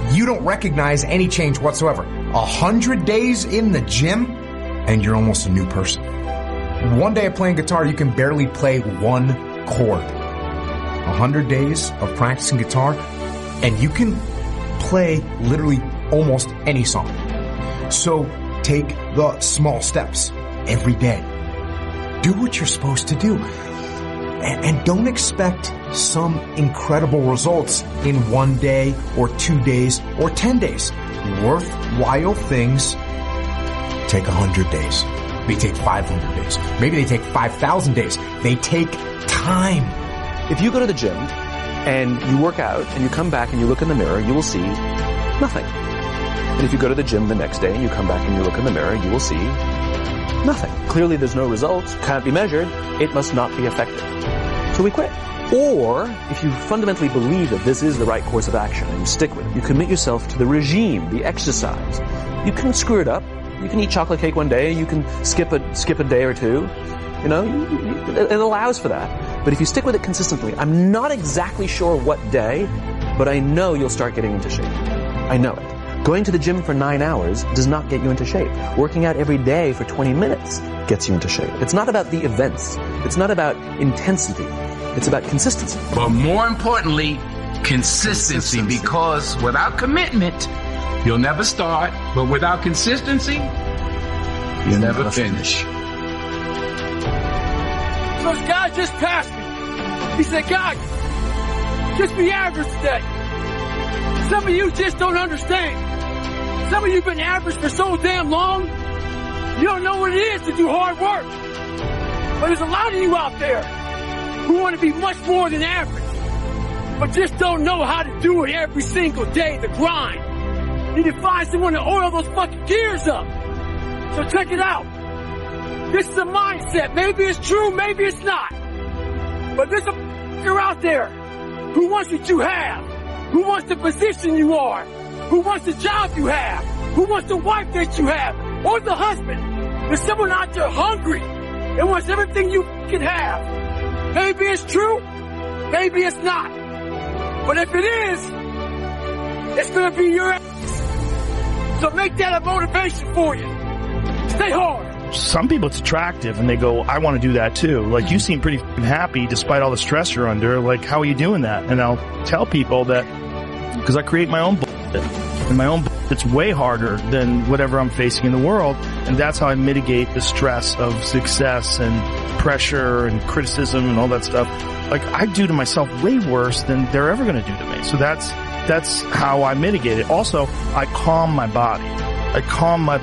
you don't recognize any change whatsoever. 100 days in the gym, and you're almost a new person. One day of playing guitar, you can barely play one chord. 100 days of practicing guitar, and you can play literally almost any song. So take the small steps every day. Do what you're supposed to do. And don't expect some incredible results in 1 day or 2 days or 10 days. Worthwhile things take 100 days. They take 500 days. Maybe they take 5,000 days. They take time. If you go to the gym and you work out and you come back and you look in the mirror, you will see nothing. And if you go to the gym the next day and you come back and you look in the mirror, you will see nothing. Clearly there's no results, can't be measured, it must not be effective. So we quit. Or, if you fundamentally believe that this is the right course of action and you stick with it, you commit yourself to the regime, the exercise. You can screw it up. You can eat chocolate cake one day, you can skip a day or two. You know, it allows for that. But if you stick with it consistently, I'm not exactly sure what day, but I know you'll start getting into shape. I know it. Going to the gym for 9 hours does not get you into shape. Working out every day for 20 minutes gets you into shape. It's not about the events. It's not about intensity. It's about consistency. But more importantly, consistency, because without commitment, you'll never start, but without consistency, you'll never finish. So this guy just passed me. He said, guys, just be average today. Some of you just don't understand. Some of you have been average for so damn long, you don't know what it is to do hard work. But there's a lot of you out there who want to be much more than average, but just don't know how to do it every single day, the grind. You need to find someone to oil those fucking gears up. So check it out. This is a mindset. Maybe it's true, maybe it's not. But there's a f***er out there who wants what you have, who wants the position you are, who wants the job you have, who wants the wife that you have, or the husband. There's someone out there hungry and wants everything you can have. Maybe it's true, maybe it's not. But if it is, it's gonna be your ass. So make that a motivation for you. Stay hard. Some people it's attractive and they go, I want to do that too. Like, you seem pretty happy despite all the stress you're under. Like, how are you doing that? And I'll tell people that because I create my own bullshit. And my own bullshit's way harder than whatever I'm facing in the world. And that's how I mitigate the stress of success and pressure and criticism and all that stuff. Like, I do to myself way worse than they're ever going to do to me. So that's how I mitigate it. Also, I calm my body. I calm my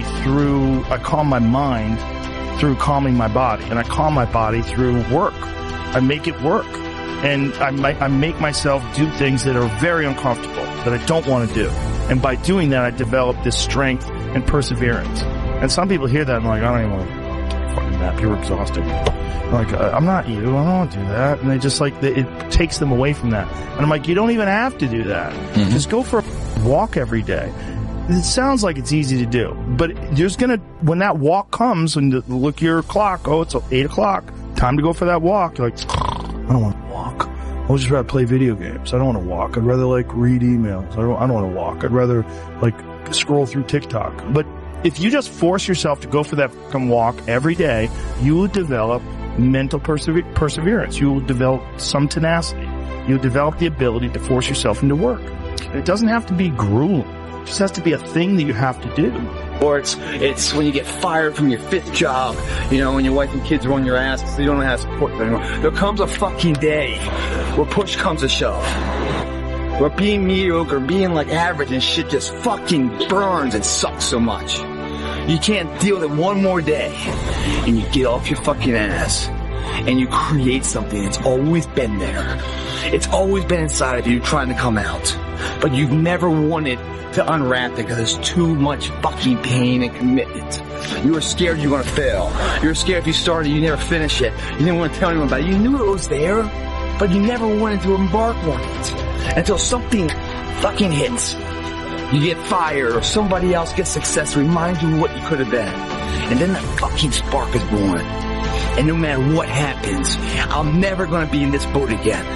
mind through calming my body. And I calm my body through work. I make it work. And I make myself do things that are very uncomfortable, that I don't want to do. And by doing that, I develop this strength and perseverance. And some people hear that and like, I don't even want to fucking nap. You're exhausted. Like, I'm not you. I don't want to do that. And they just like, it takes them away from that. And I'm like, you don't even have to do that. Mm-hmm. Just go for a walk every day. It sounds like it's easy to do, but there's when that walk comes and you look at your clock, oh, it's 8 o'clock, time to go for that walk. You're like, I don't want to walk. I'll just rather play video games. I don't want to walk. I'd rather like read emails. I don't want to walk. I'd rather like scroll through TikTok. But if you just force yourself to go for that fucking walk every day, you will develop mental perseverance. You will develop some tenacity. You'll develop the ability to force yourself into work. And it doesn't have to be grueling. It just has to be a thing that you have to do. Or it's when you get fired from your 5th job, you know, when your wife and kids are on your ass because you don't know how to support them anymore. There comes a fucking day where push comes to shove. Where being mediocre, being like average and shit just fucking burns and sucks so much. You can't deal with it one more day. And you get off your fucking ass. And you create something that's always been there. It's always been inside of you trying to come out. But you've never wanted to unwrap it because there's too much fucking pain and commitment. You were scared you were going to fail. You were scared if you started, you never finish it. You didn't want to tell anyone about it. You knew it was there, but you never wanted to embark on it. Until something fucking hits. You get fired or somebody else gets success, reminds you of what you could have been. And then that fucking spark is born. And no matter what happens, I'm never going to be in this boat again.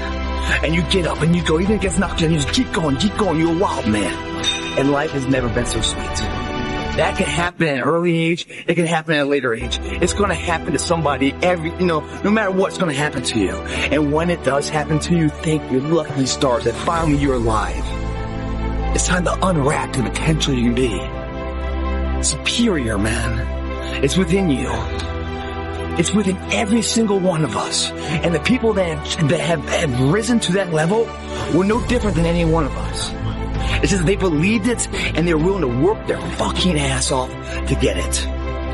and you get up and you go, even if it gets knocked down, you just keep going, you're a wild man. And life has never been so sweet. That can happen at an early age, it can happen at a later age. It's gonna happen to somebody no matter what, it's gonna happen to you. And when it does happen to you, thank your lucky stars that finally you're alive. It's time to unwrap the potential you can be. Superior, man. It's within you. It's within every single one of us. And the people that have risen to that level were no different than any one of us. It's just they believed it and they're willing to work their fucking ass off to get it.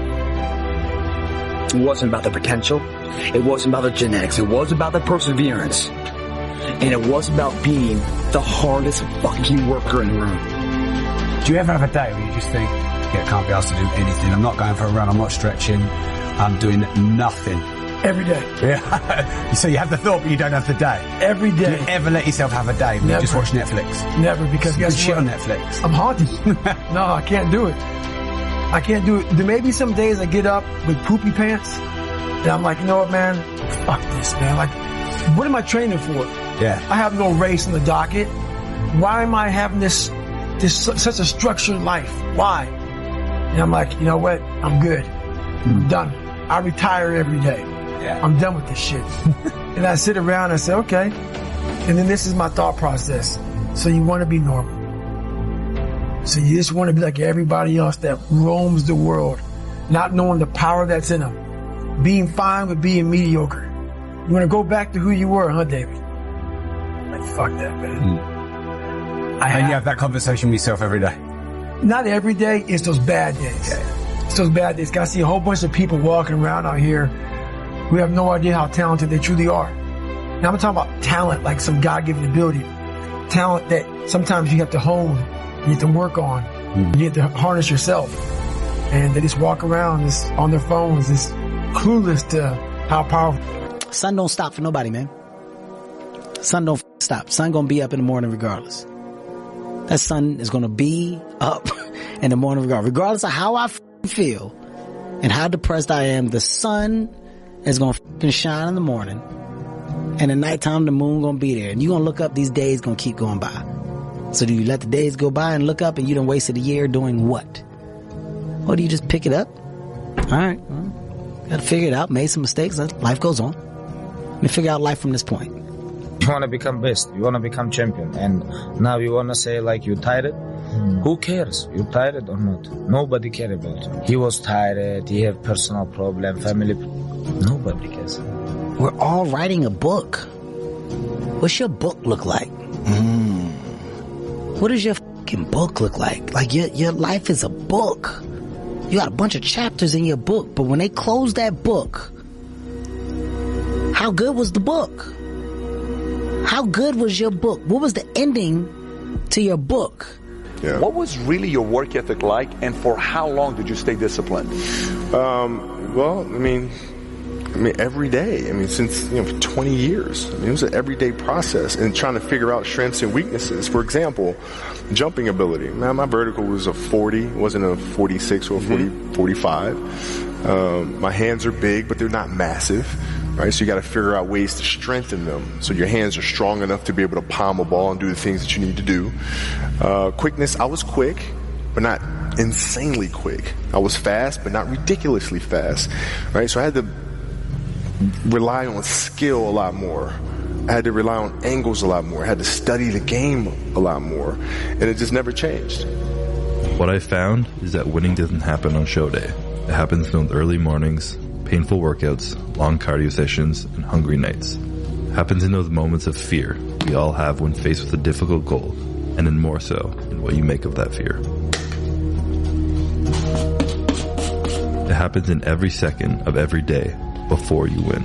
It wasn't about the potential. It wasn't about the genetics. It was about the perseverance. And it was about being the hardest fucking worker in the room. Do you ever have a day where you just think, yeah, I can't be asked to do anything. I'm not going for a run. I'm not stretching. I'm doing nothing. Every day. Yeah. So you have the thought, but you don't have the day. Every day. Do you ever let yourself have a day where you just watch Netflix? Never, because you guess shit what? on Netflix. I'm haunted. No, I can't do it. I can't do it. There may be some days I get up with poopy pants, and I'm like, you know what, man? Fuck this, man. Like, what am I training for? Yeah. I have no race on the docket. Why am I having this such a structured life? Why? And I'm like, you know what? I'm good. I'm done. I retire every day. Yeah. I'm done with this shit. And I sit around and I say, okay. And then this is my thought process. So you want to be normal. So you just want to be like everybody else that roams the world, not knowing the power that's in them. Being fine with being mediocre. You want to go back to who you were, huh, David? Like, fuck that, man. And you have that conversation with yourself every day? Not every day. It's those bad days. Okay. It's those bad days. I see a whole bunch of people walking around out here who have no idea how talented they truly are. Now I'm talking about talent, like some God-given ability. Talent that sometimes you have to hone, you have to work on, you have to harness yourself. And they just walk around just on their phones, just clueless to how powerful. Sun don't stop for nobody, man. Sun don't stop. Sun gonna be up in the morning regardless. That sun is gonna be up in the morning regardless of how I feel and how depressed I am. The sun is gonna shine in the morning, and at nighttime the moon gonna be there, and you gonna look up. These days gonna keep going by. So do you let the days go by and look up, and you done wasted a year doing what? Or do you just pick it up? All right, well, gotta figure it out. Made some mistakes. Life goes on. Let me figure out life from this point. You want to become best. You want to become champion. And now you want to say like you tired? Who cares? You tired or not? Nobody cares about you. He was tired. He have personal problem, family. Nobody cares. We're all writing a book. What's your book look like? What does your fucking book look like? Like your life is a book. You got a bunch of chapters in your book, but when they close that book, how good was the book? How good was your book? What was the ending to your book? Yeah. What was really your work ethic like, and for how long did you stay disciplined? Well, I mean, every day. I mean, since, for 20 years. I mean, it was an everyday process and trying to figure out strengths and weaknesses. For example, jumping ability. Man, my vertical was a 40, wasn't a 46 or a 45. My hands are big, but they're not massive. Right, so you got to figure out ways to strengthen them so your hands are strong enough to be able to palm a ball and do the things that you need to do. Quickness, I was quick, but not insanely quick. I was fast, but not ridiculously fast. Right, so I had to rely on skill a lot more. I had to rely on angles a lot more. I had to study the game a lot more, and it just never changed. What I found is that winning doesn't happen on show day. It happens in those early mornings, painful workouts, long cardio sessions, and hungry nights. It happens in those moments of fear we all have when faced with a difficult goal, and then more so in what you make of that fear. It happens in every second of every day before you win.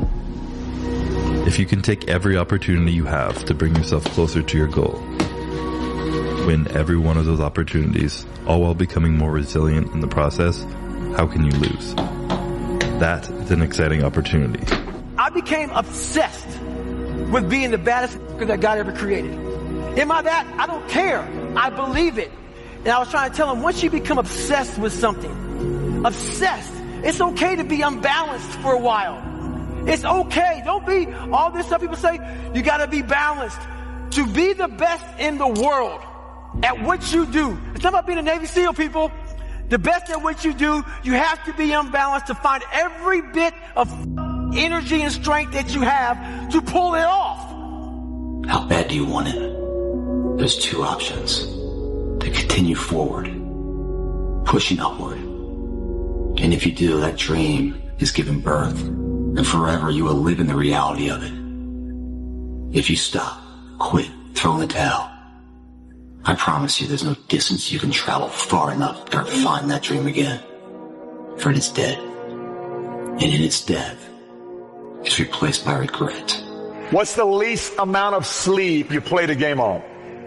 If you can take every opportunity you have to bring yourself closer to your goal, win every one of those opportunities, all while becoming more resilient in the process, how can you lose? That is an exciting opportunity. I became obsessed with being the baddest that God ever created. Am I that? I don't care. I believe it. And I was trying to tell him, once you become obsessed with something, obsessed, it's okay to be unbalanced for a while. It's okay. Don't be all this stuff people say. You got to be balanced. To be the best in the world at what you do. It's not about being a Navy SEAL, people. The best at what you do, you have to be unbalanced to find every bit of energy and strength that you have to pull it off. How bad do you want it? There's two options. To continue forward, pushing upward. And if you do, that dream is given birth, and forever you will live in the reality of it. If you stop, quit, throw in the towel, I promise you there's no distance you can travel far enough to find that dream again. For it is dead. And in its death, it's replaced by regret. What's the least amount of sleep you played a game on?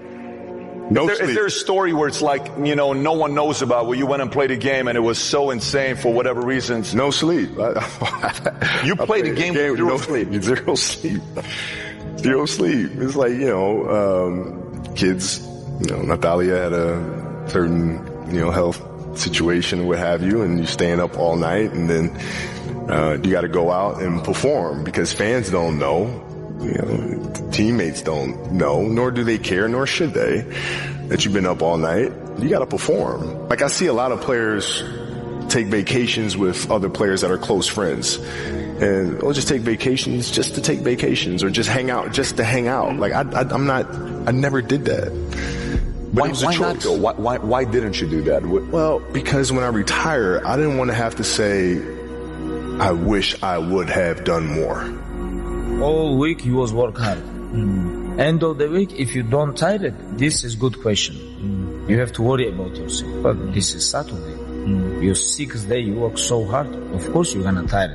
Is there a story where it's like, you know, no one knows about, where you went and played a game and it was so insane for whatever reasons? No sleep. You played a game with zero sleep. Zero sleep. Zero sleep. It's like, you know, kids, you know, Natalia had a certain, you know, health situation or what have you, and you're staying up all night, and then you got to go out and perform because fans don't know. You know, teammates don't know, nor do they care, nor should they, that you've been up all night. You got to perform. Like, I see a lot of players take vacations with other players that are close friends, and they'll just take vacations just to take vacations, or just hang out just to hang out. Like, I never did that. But why not though? Why didn't you do that? Well, because when I retire, I didn't want to have to say, I wish I would have done more. All week you was work hard. End of the week, if you don't tire it, this is good question. You have to worry about yourself. But this is Saturday. Your 6th day, you work so hard. Of course you're gonna tire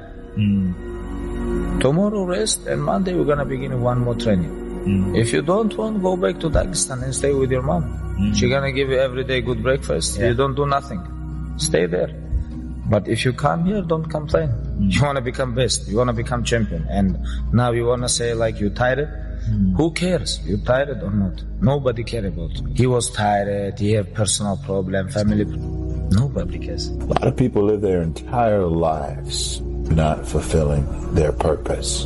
it. Tomorrow rest, and Monday we're gonna begin one more training. If you don't want, go back to Dagestan and stay with your mom. She's gonna give you every day good breakfast. You don't do nothing. Stay there. But if you come here, don't complain. You want to become best. You want to become champion. And now you want to say like you tired? Who cares? You tired or not? Nobody cares about you. He was tired. He had personal problem, family. Nobody cares. A lot of people live their entire lives not fulfilling their purpose.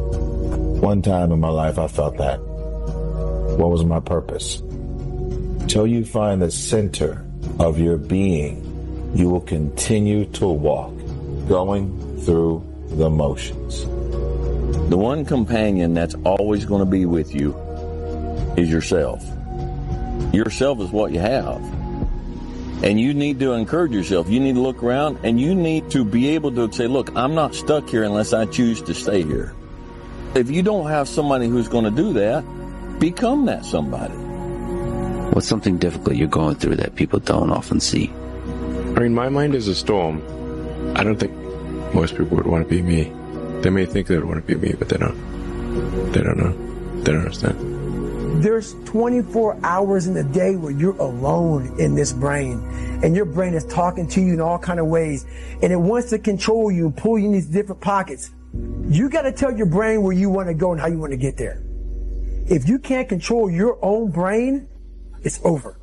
One time in my life, I felt that. What was my purpose? Until you find the center of your being, you will continue to walk, going through the motions. The one companion that's always going to be with you is yourself. Yourself is what you have. And you need to encourage yourself. You need to look around, and you need to be able to say, look, I'm not stuck here unless I choose to stay here. If you don't have somebody who's going to do that, become that somebody. What's something difficult you're going through that people don't often see? I mean, my mind is a storm. I don't think most people would want to be me. They may think they would want to be me, but they don't. They don't know. They don't understand. There's 24 hours in a day where you're alone in this brain, and your brain is talking to you in all kind of ways, and it wants to control you and pull you in these different pockets. You got to tell your brain where you want to go and how you want to get there. If you can't control your own brain, it's over.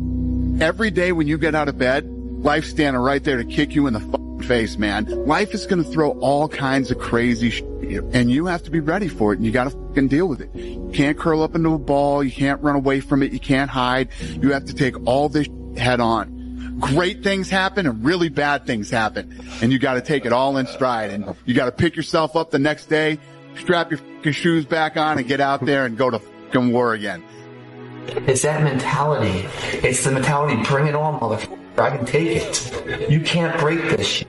Every day when you get out of bed, life's standing right there to kick you in the face, man. Life is going to throw all kinds of crazy shit at you, and you have to be ready for it, and you got to deal with it. You can't curl up into a ball. You can't run away from it. You can't hide. You have to take all this head on. Great things happen and really bad things happen, and you got to take it all in stride, and you got to pick yourself up the next day, strap your shoes back on, and get out there and go to war again. It's that mentality. It's the mentality, bring it on, motherfucker. I can take it. You can't break this shit.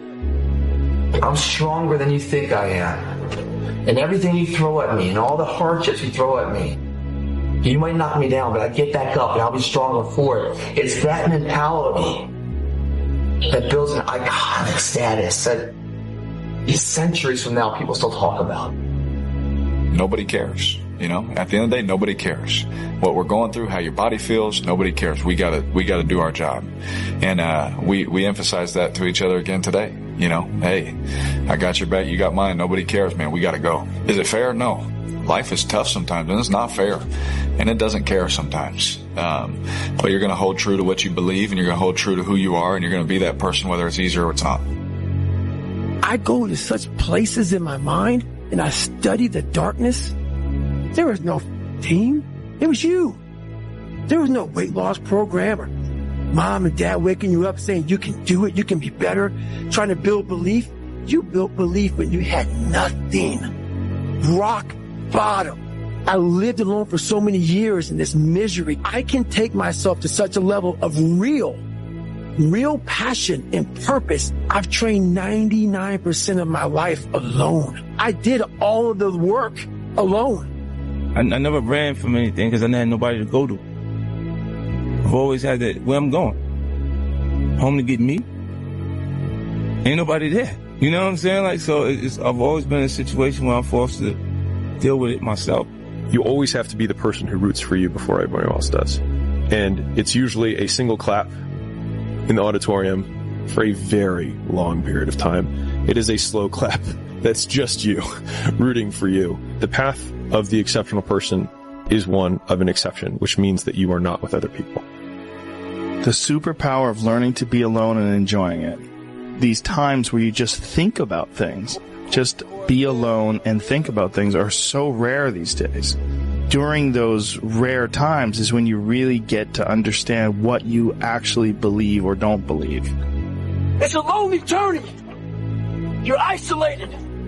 I'm stronger than you think I am. And everything you throw at me and all the hardships you throw at me, you might knock me down, but I get back up and I'll be stronger for it. It's that mentality that builds an iconic status that centuries from now people still talk about. Nobody cares. You know, at the end of the day, nobody cares what we're going through, how your body feels. Nobody cares. We gotta do our job. And, we emphasize that to each other again today. You know, hey, I got your back. You got mine. Nobody cares, man. We gotta go. Is it fair? No. Life is tough sometimes, and it's not fair. And it doesn't care sometimes. But you're going to hold true to what you believe, and you're going to hold true to who you are, and you're going to be that person whether it's easy or it's not. I I go to such places in my mind and I study the darkness. There was no team. It was you. There was no weight loss program or mom and dad waking you up saying you can do it, you can be better, trying to build belief. You built belief when you had nothing. Rock bottom. I lived alone for so many years in this misery. I can take myself to such a level of real passion and purpose. I've trained 99% of my life alone. I did all of the work alone. I never ran from anything because I didn't have nobody to go to. I've always had that, where I'm going. Home to get me. Ain't nobody there. You know what I'm saying? Like, so I've always been in a situation where I'm forced to deal with it myself. You always have to be the person who roots for you before everyone else does. And it's usually a single clap in the auditorium for a very long period of time. It is a slow clap that's just you rooting for you. The path of the exceptional person is one of an exception, which means that you are not with other people. The superpower of learning to be alone and enjoying it. These times where you just think about things, just be alone and think about things, are so rare these days. During those rare times is when you really get to understand what you actually believe or don't believe. It's a lonely journey. You're isolated.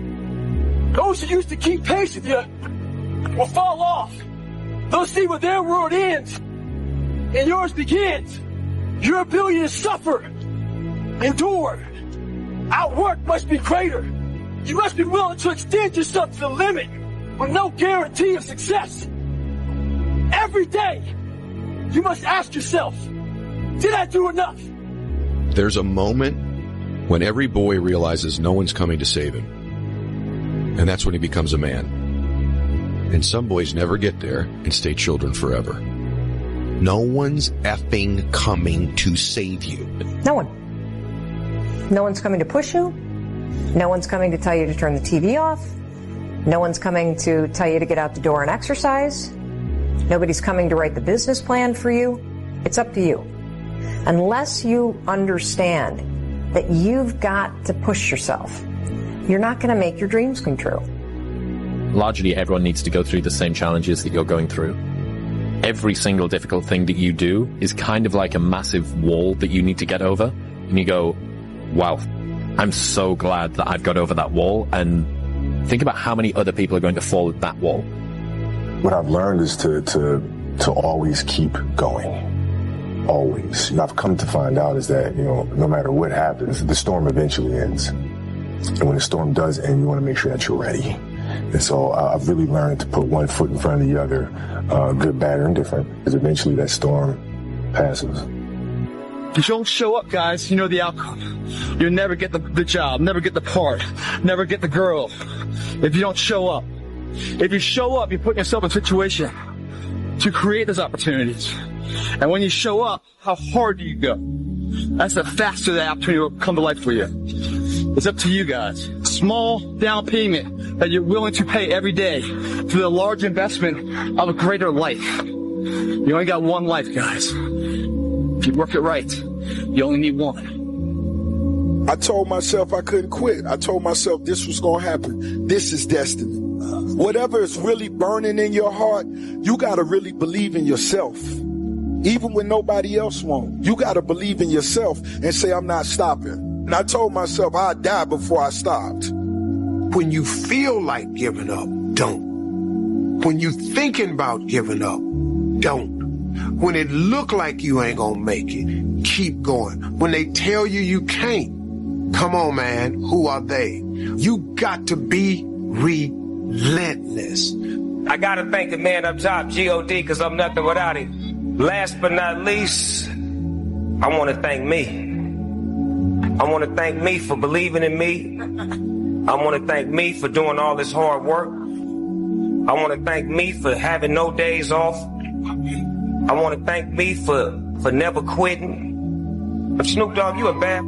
Those who used to keep pace with you will fall off. They'll see where their world ends and yours begins. Your ability to suffer, endure, outwork must be greater. You must be willing to extend yourself to the limit with no guarantee of success. Every day, you must ask yourself, did I do enough? There's a moment when every boy realizes no one's coming to save him. And that's when he becomes a man. And some boys never get there and stay children forever. No one's effing coming to save you. No one. No one's coming to push you. No one's coming to tell you to turn the TV off. No one's coming to tell you to get out the door and exercise. Nobody's coming to write the business plan for you. It's up to you. Unless you understand that you've got to push yourself, you're not going to make your dreams come true. Largely, everyone needs to go through the same challenges that you're going through. Every single difficult thing that you do is kind of like a massive wall that you need to get over. And you go, wow, I'm so glad that I've got over that wall. And think about how many other people are going to fall at that wall. What I've learned is to always keep going. Always. And I've come to find out is that, no matter what happens, the storm eventually ends. And when the storm does end, you want to make sure that you're ready. And so I've really learned to put one foot in front of the other, good, bad, or indifferent, because eventually that storm passes. If you don't show up, guys, you know the outcome. You'll never get the job, never get the part, never get the girl if you don't show up. If you show up, you're putting yourself in a situation to create those opportunities. And when you show up, how hard do you go? That's the faster the opportunity will come to life for you. It's up to you guys. Small down payment that you're willing to pay every day to the large investment of a greater life. You only got one life, guys. If you work it right, you only need one. I told myself I couldn't quit. I told myself this was going to happen. This is destiny. Whatever is really burning in your heart, you got to really believe in yourself. Even when nobody else won't. You got to believe in yourself and say, I'm not stopping. And I told myself I'd die before I stopped. When you feel like giving up, don't. When you thinking about giving up, don't. When it look like you ain't gonna make it, keep going. When they tell you you can't, come on, man, who are they? You got to be relentless. I gotta thank the man up top, G.O.D., because I'm nothing without him. Last but not least, I want to thank me. I want to thank me for believing in me. I want to thank me for doing all this hard work. I want to thank me for having no days off. I want to thank me for never quitting. But Snoop Dogg, you a bad...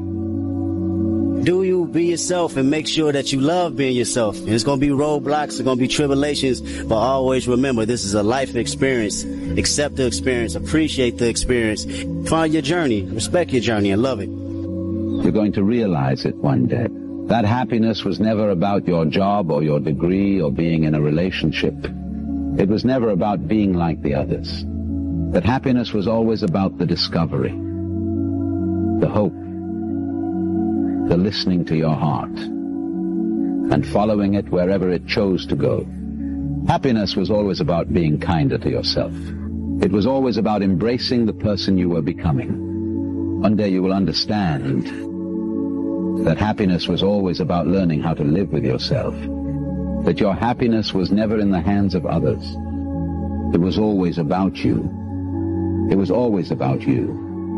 Do you be yourself and make sure that you love being yourself. And it's going to be roadblocks, there's going to be tribulations, but always remember this is a life experience. Accept the experience, appreciate the experience, find your journey, respect your journey, and love it. You're going to realize it one day. That happiness was never about your job or your degree or being in a relationship. It was never about being like the others. That happiness was always about the discovery, the hope, the listening to your heart, and following it wherever it chose to go. Happiness was always about being kinder to yourself. It was always about embracing the person you were becoming. One day you will understand that happiness was always about learning how to live with yourself. That your happiness was never in the hands of others. It was always about you. It was always about you.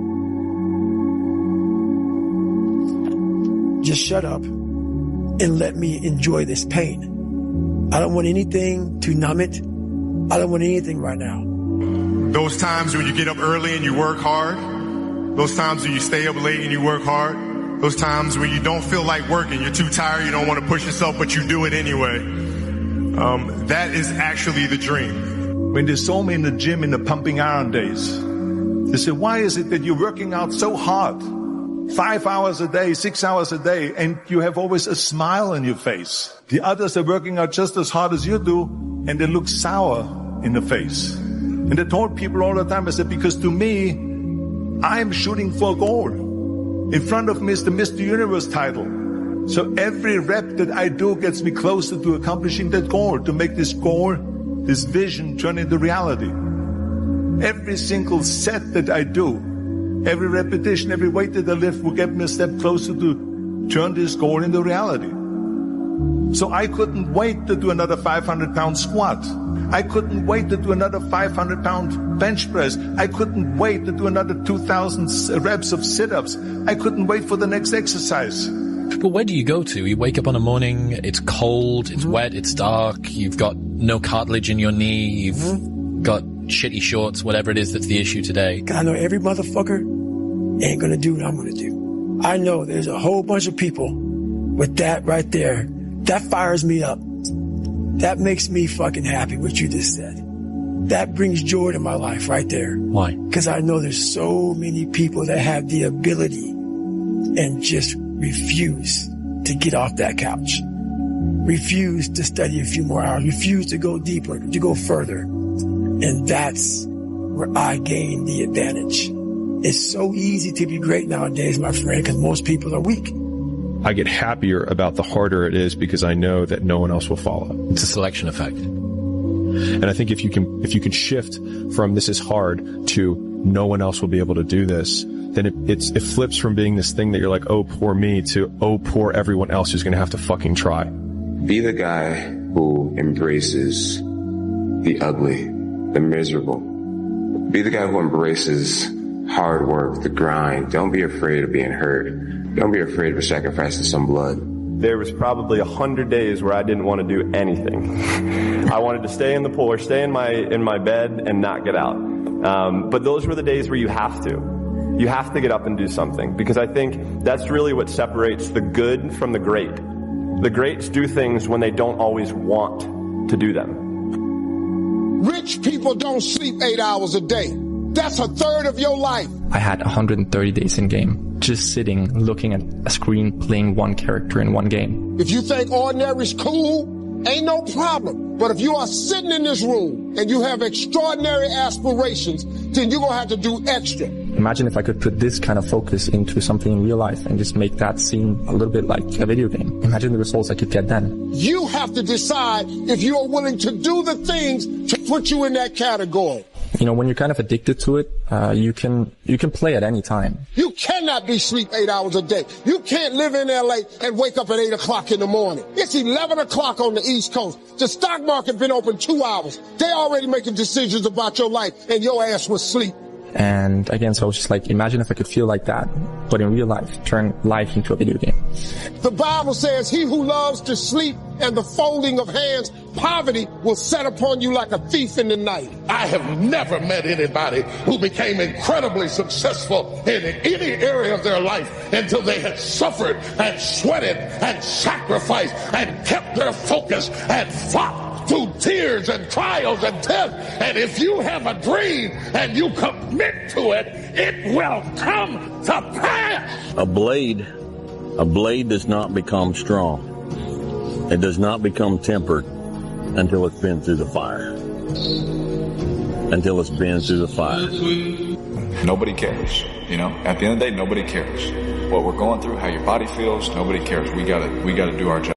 Just shut up and let me enjoy this pain. I don't want anything to numb it. I don't want anything right now. Those times when you get up early and you work hard, those times when you stay up late and you work hard, those times when you don't feel like working, you're too tired, you don't want to push yourself, but you do it anyway. That is actually the dream. When they saw me in the gym in the pumping iron days, they said, why is it that you're working out so hard? 5 hours a day, 6 hours a day, and you have always a smile on your face. The others are working out just as hard as you do, and they look sour in the face. And I told people all the time, I said, because to me, I'm shooting for a goal. In front of me is the Mr. Universe title. So every rep that I do gets me closer to accomplishing that goal, to make this goal, this vision, turn into reality. Every single set that I do, every repetition, every weight that I lift will get me a step closer to turn this goal into reality. So I couldn't wait to do another 500-pound squat. I couldn't wait to do another 500-pound bench press. I couldn't wait to do another 2,000 reps of sit-ups. I couldn't wait for the next exercise. But where do you go to? You wake up on a morning, it's cold, it's wet, it's dark, you've got no cartilage in your knee, you've got shitty shorts, whatever it is that's the issue today. I know every motherfucker ain't gonna do what I'm gonna do. I know there's a whole bunch of people with that right there. That fires me up. That makes me fucking happy, what you just said. That brings joy to my life right there. Why? Because I know there's so many people that have the ability and just refuse to get off that couch. Refuse to study a few more hours. Refuse to go deeper, to go further. And that's where I gain the advantage. It's so easy to be great nowadays, my friend, because most people are weak. I get happier about the harder it is because I know that no one else will follow. It's a selection effect. And I think if you can shift from this is hard to no one else will be able to do this, then it flips from being this thing that you're like, oh, poor me, to oh, poor everyone else who's going to have to fucking try. Be the guy who embraces the ugly, the miserable. Be the guy who embraces hard work, the grind. Don't be afraid of being hurt. Don't be afraid of sacrificing some blood. There was probably 100 days where I didn't want to do anything. I wanted to stay in the pool or stay in my bed and not get out. But those were the days where you have to. You have to get up and do something, because I think that's really what separates the good from the great. The greats do things when they don't always want to do them. Rich people don't sleep 8 hours a day. That's a third of your life. I had 130 days in game, just sitting, looking at a screen, playing one character in one game. If you think ordinary's cool, ain't no problem. But if you are sitting in this room and you have extraordinary aspirations, then you're going to have to do extra. Imagine if I could put this kind of focus into something in real life and just make that seem a little bit like a video game. Imagine the results I could get then. You have to decide if you are willing to do the things to put you in that category. You know, when you're kind of addicted to it, you can play at any time. You cannot be sleep 8 hours a day. You can't live in LA and wake up at 8 o'clock in the morning. It's 11 o'clock on the East Coast. The stock market been open 2 hours. They already making decisions about your life, and your ass was asleep. And again, so I was just like, imagine if I could feel like that, but in real life, turn life into a video game. The Bible says, he who loves to sleep and the folding of hands, poverty will set upon you like a thief in the night. I have never met anybody who became incredibly successful in any area of their life until they had suffered and sweated and sacrificed and kept their focus and fought through tears and trials and tests. And if you have a dream and you commit to it, it will come to pass. A blade A blade does not become strong. It does not become tempered until it's been through the fire. Until it's been through the fire. Nobody cares. You know, at the end of the day, nobody cares. What we're going through, how your body feels, nobody cares. We gotta do our job.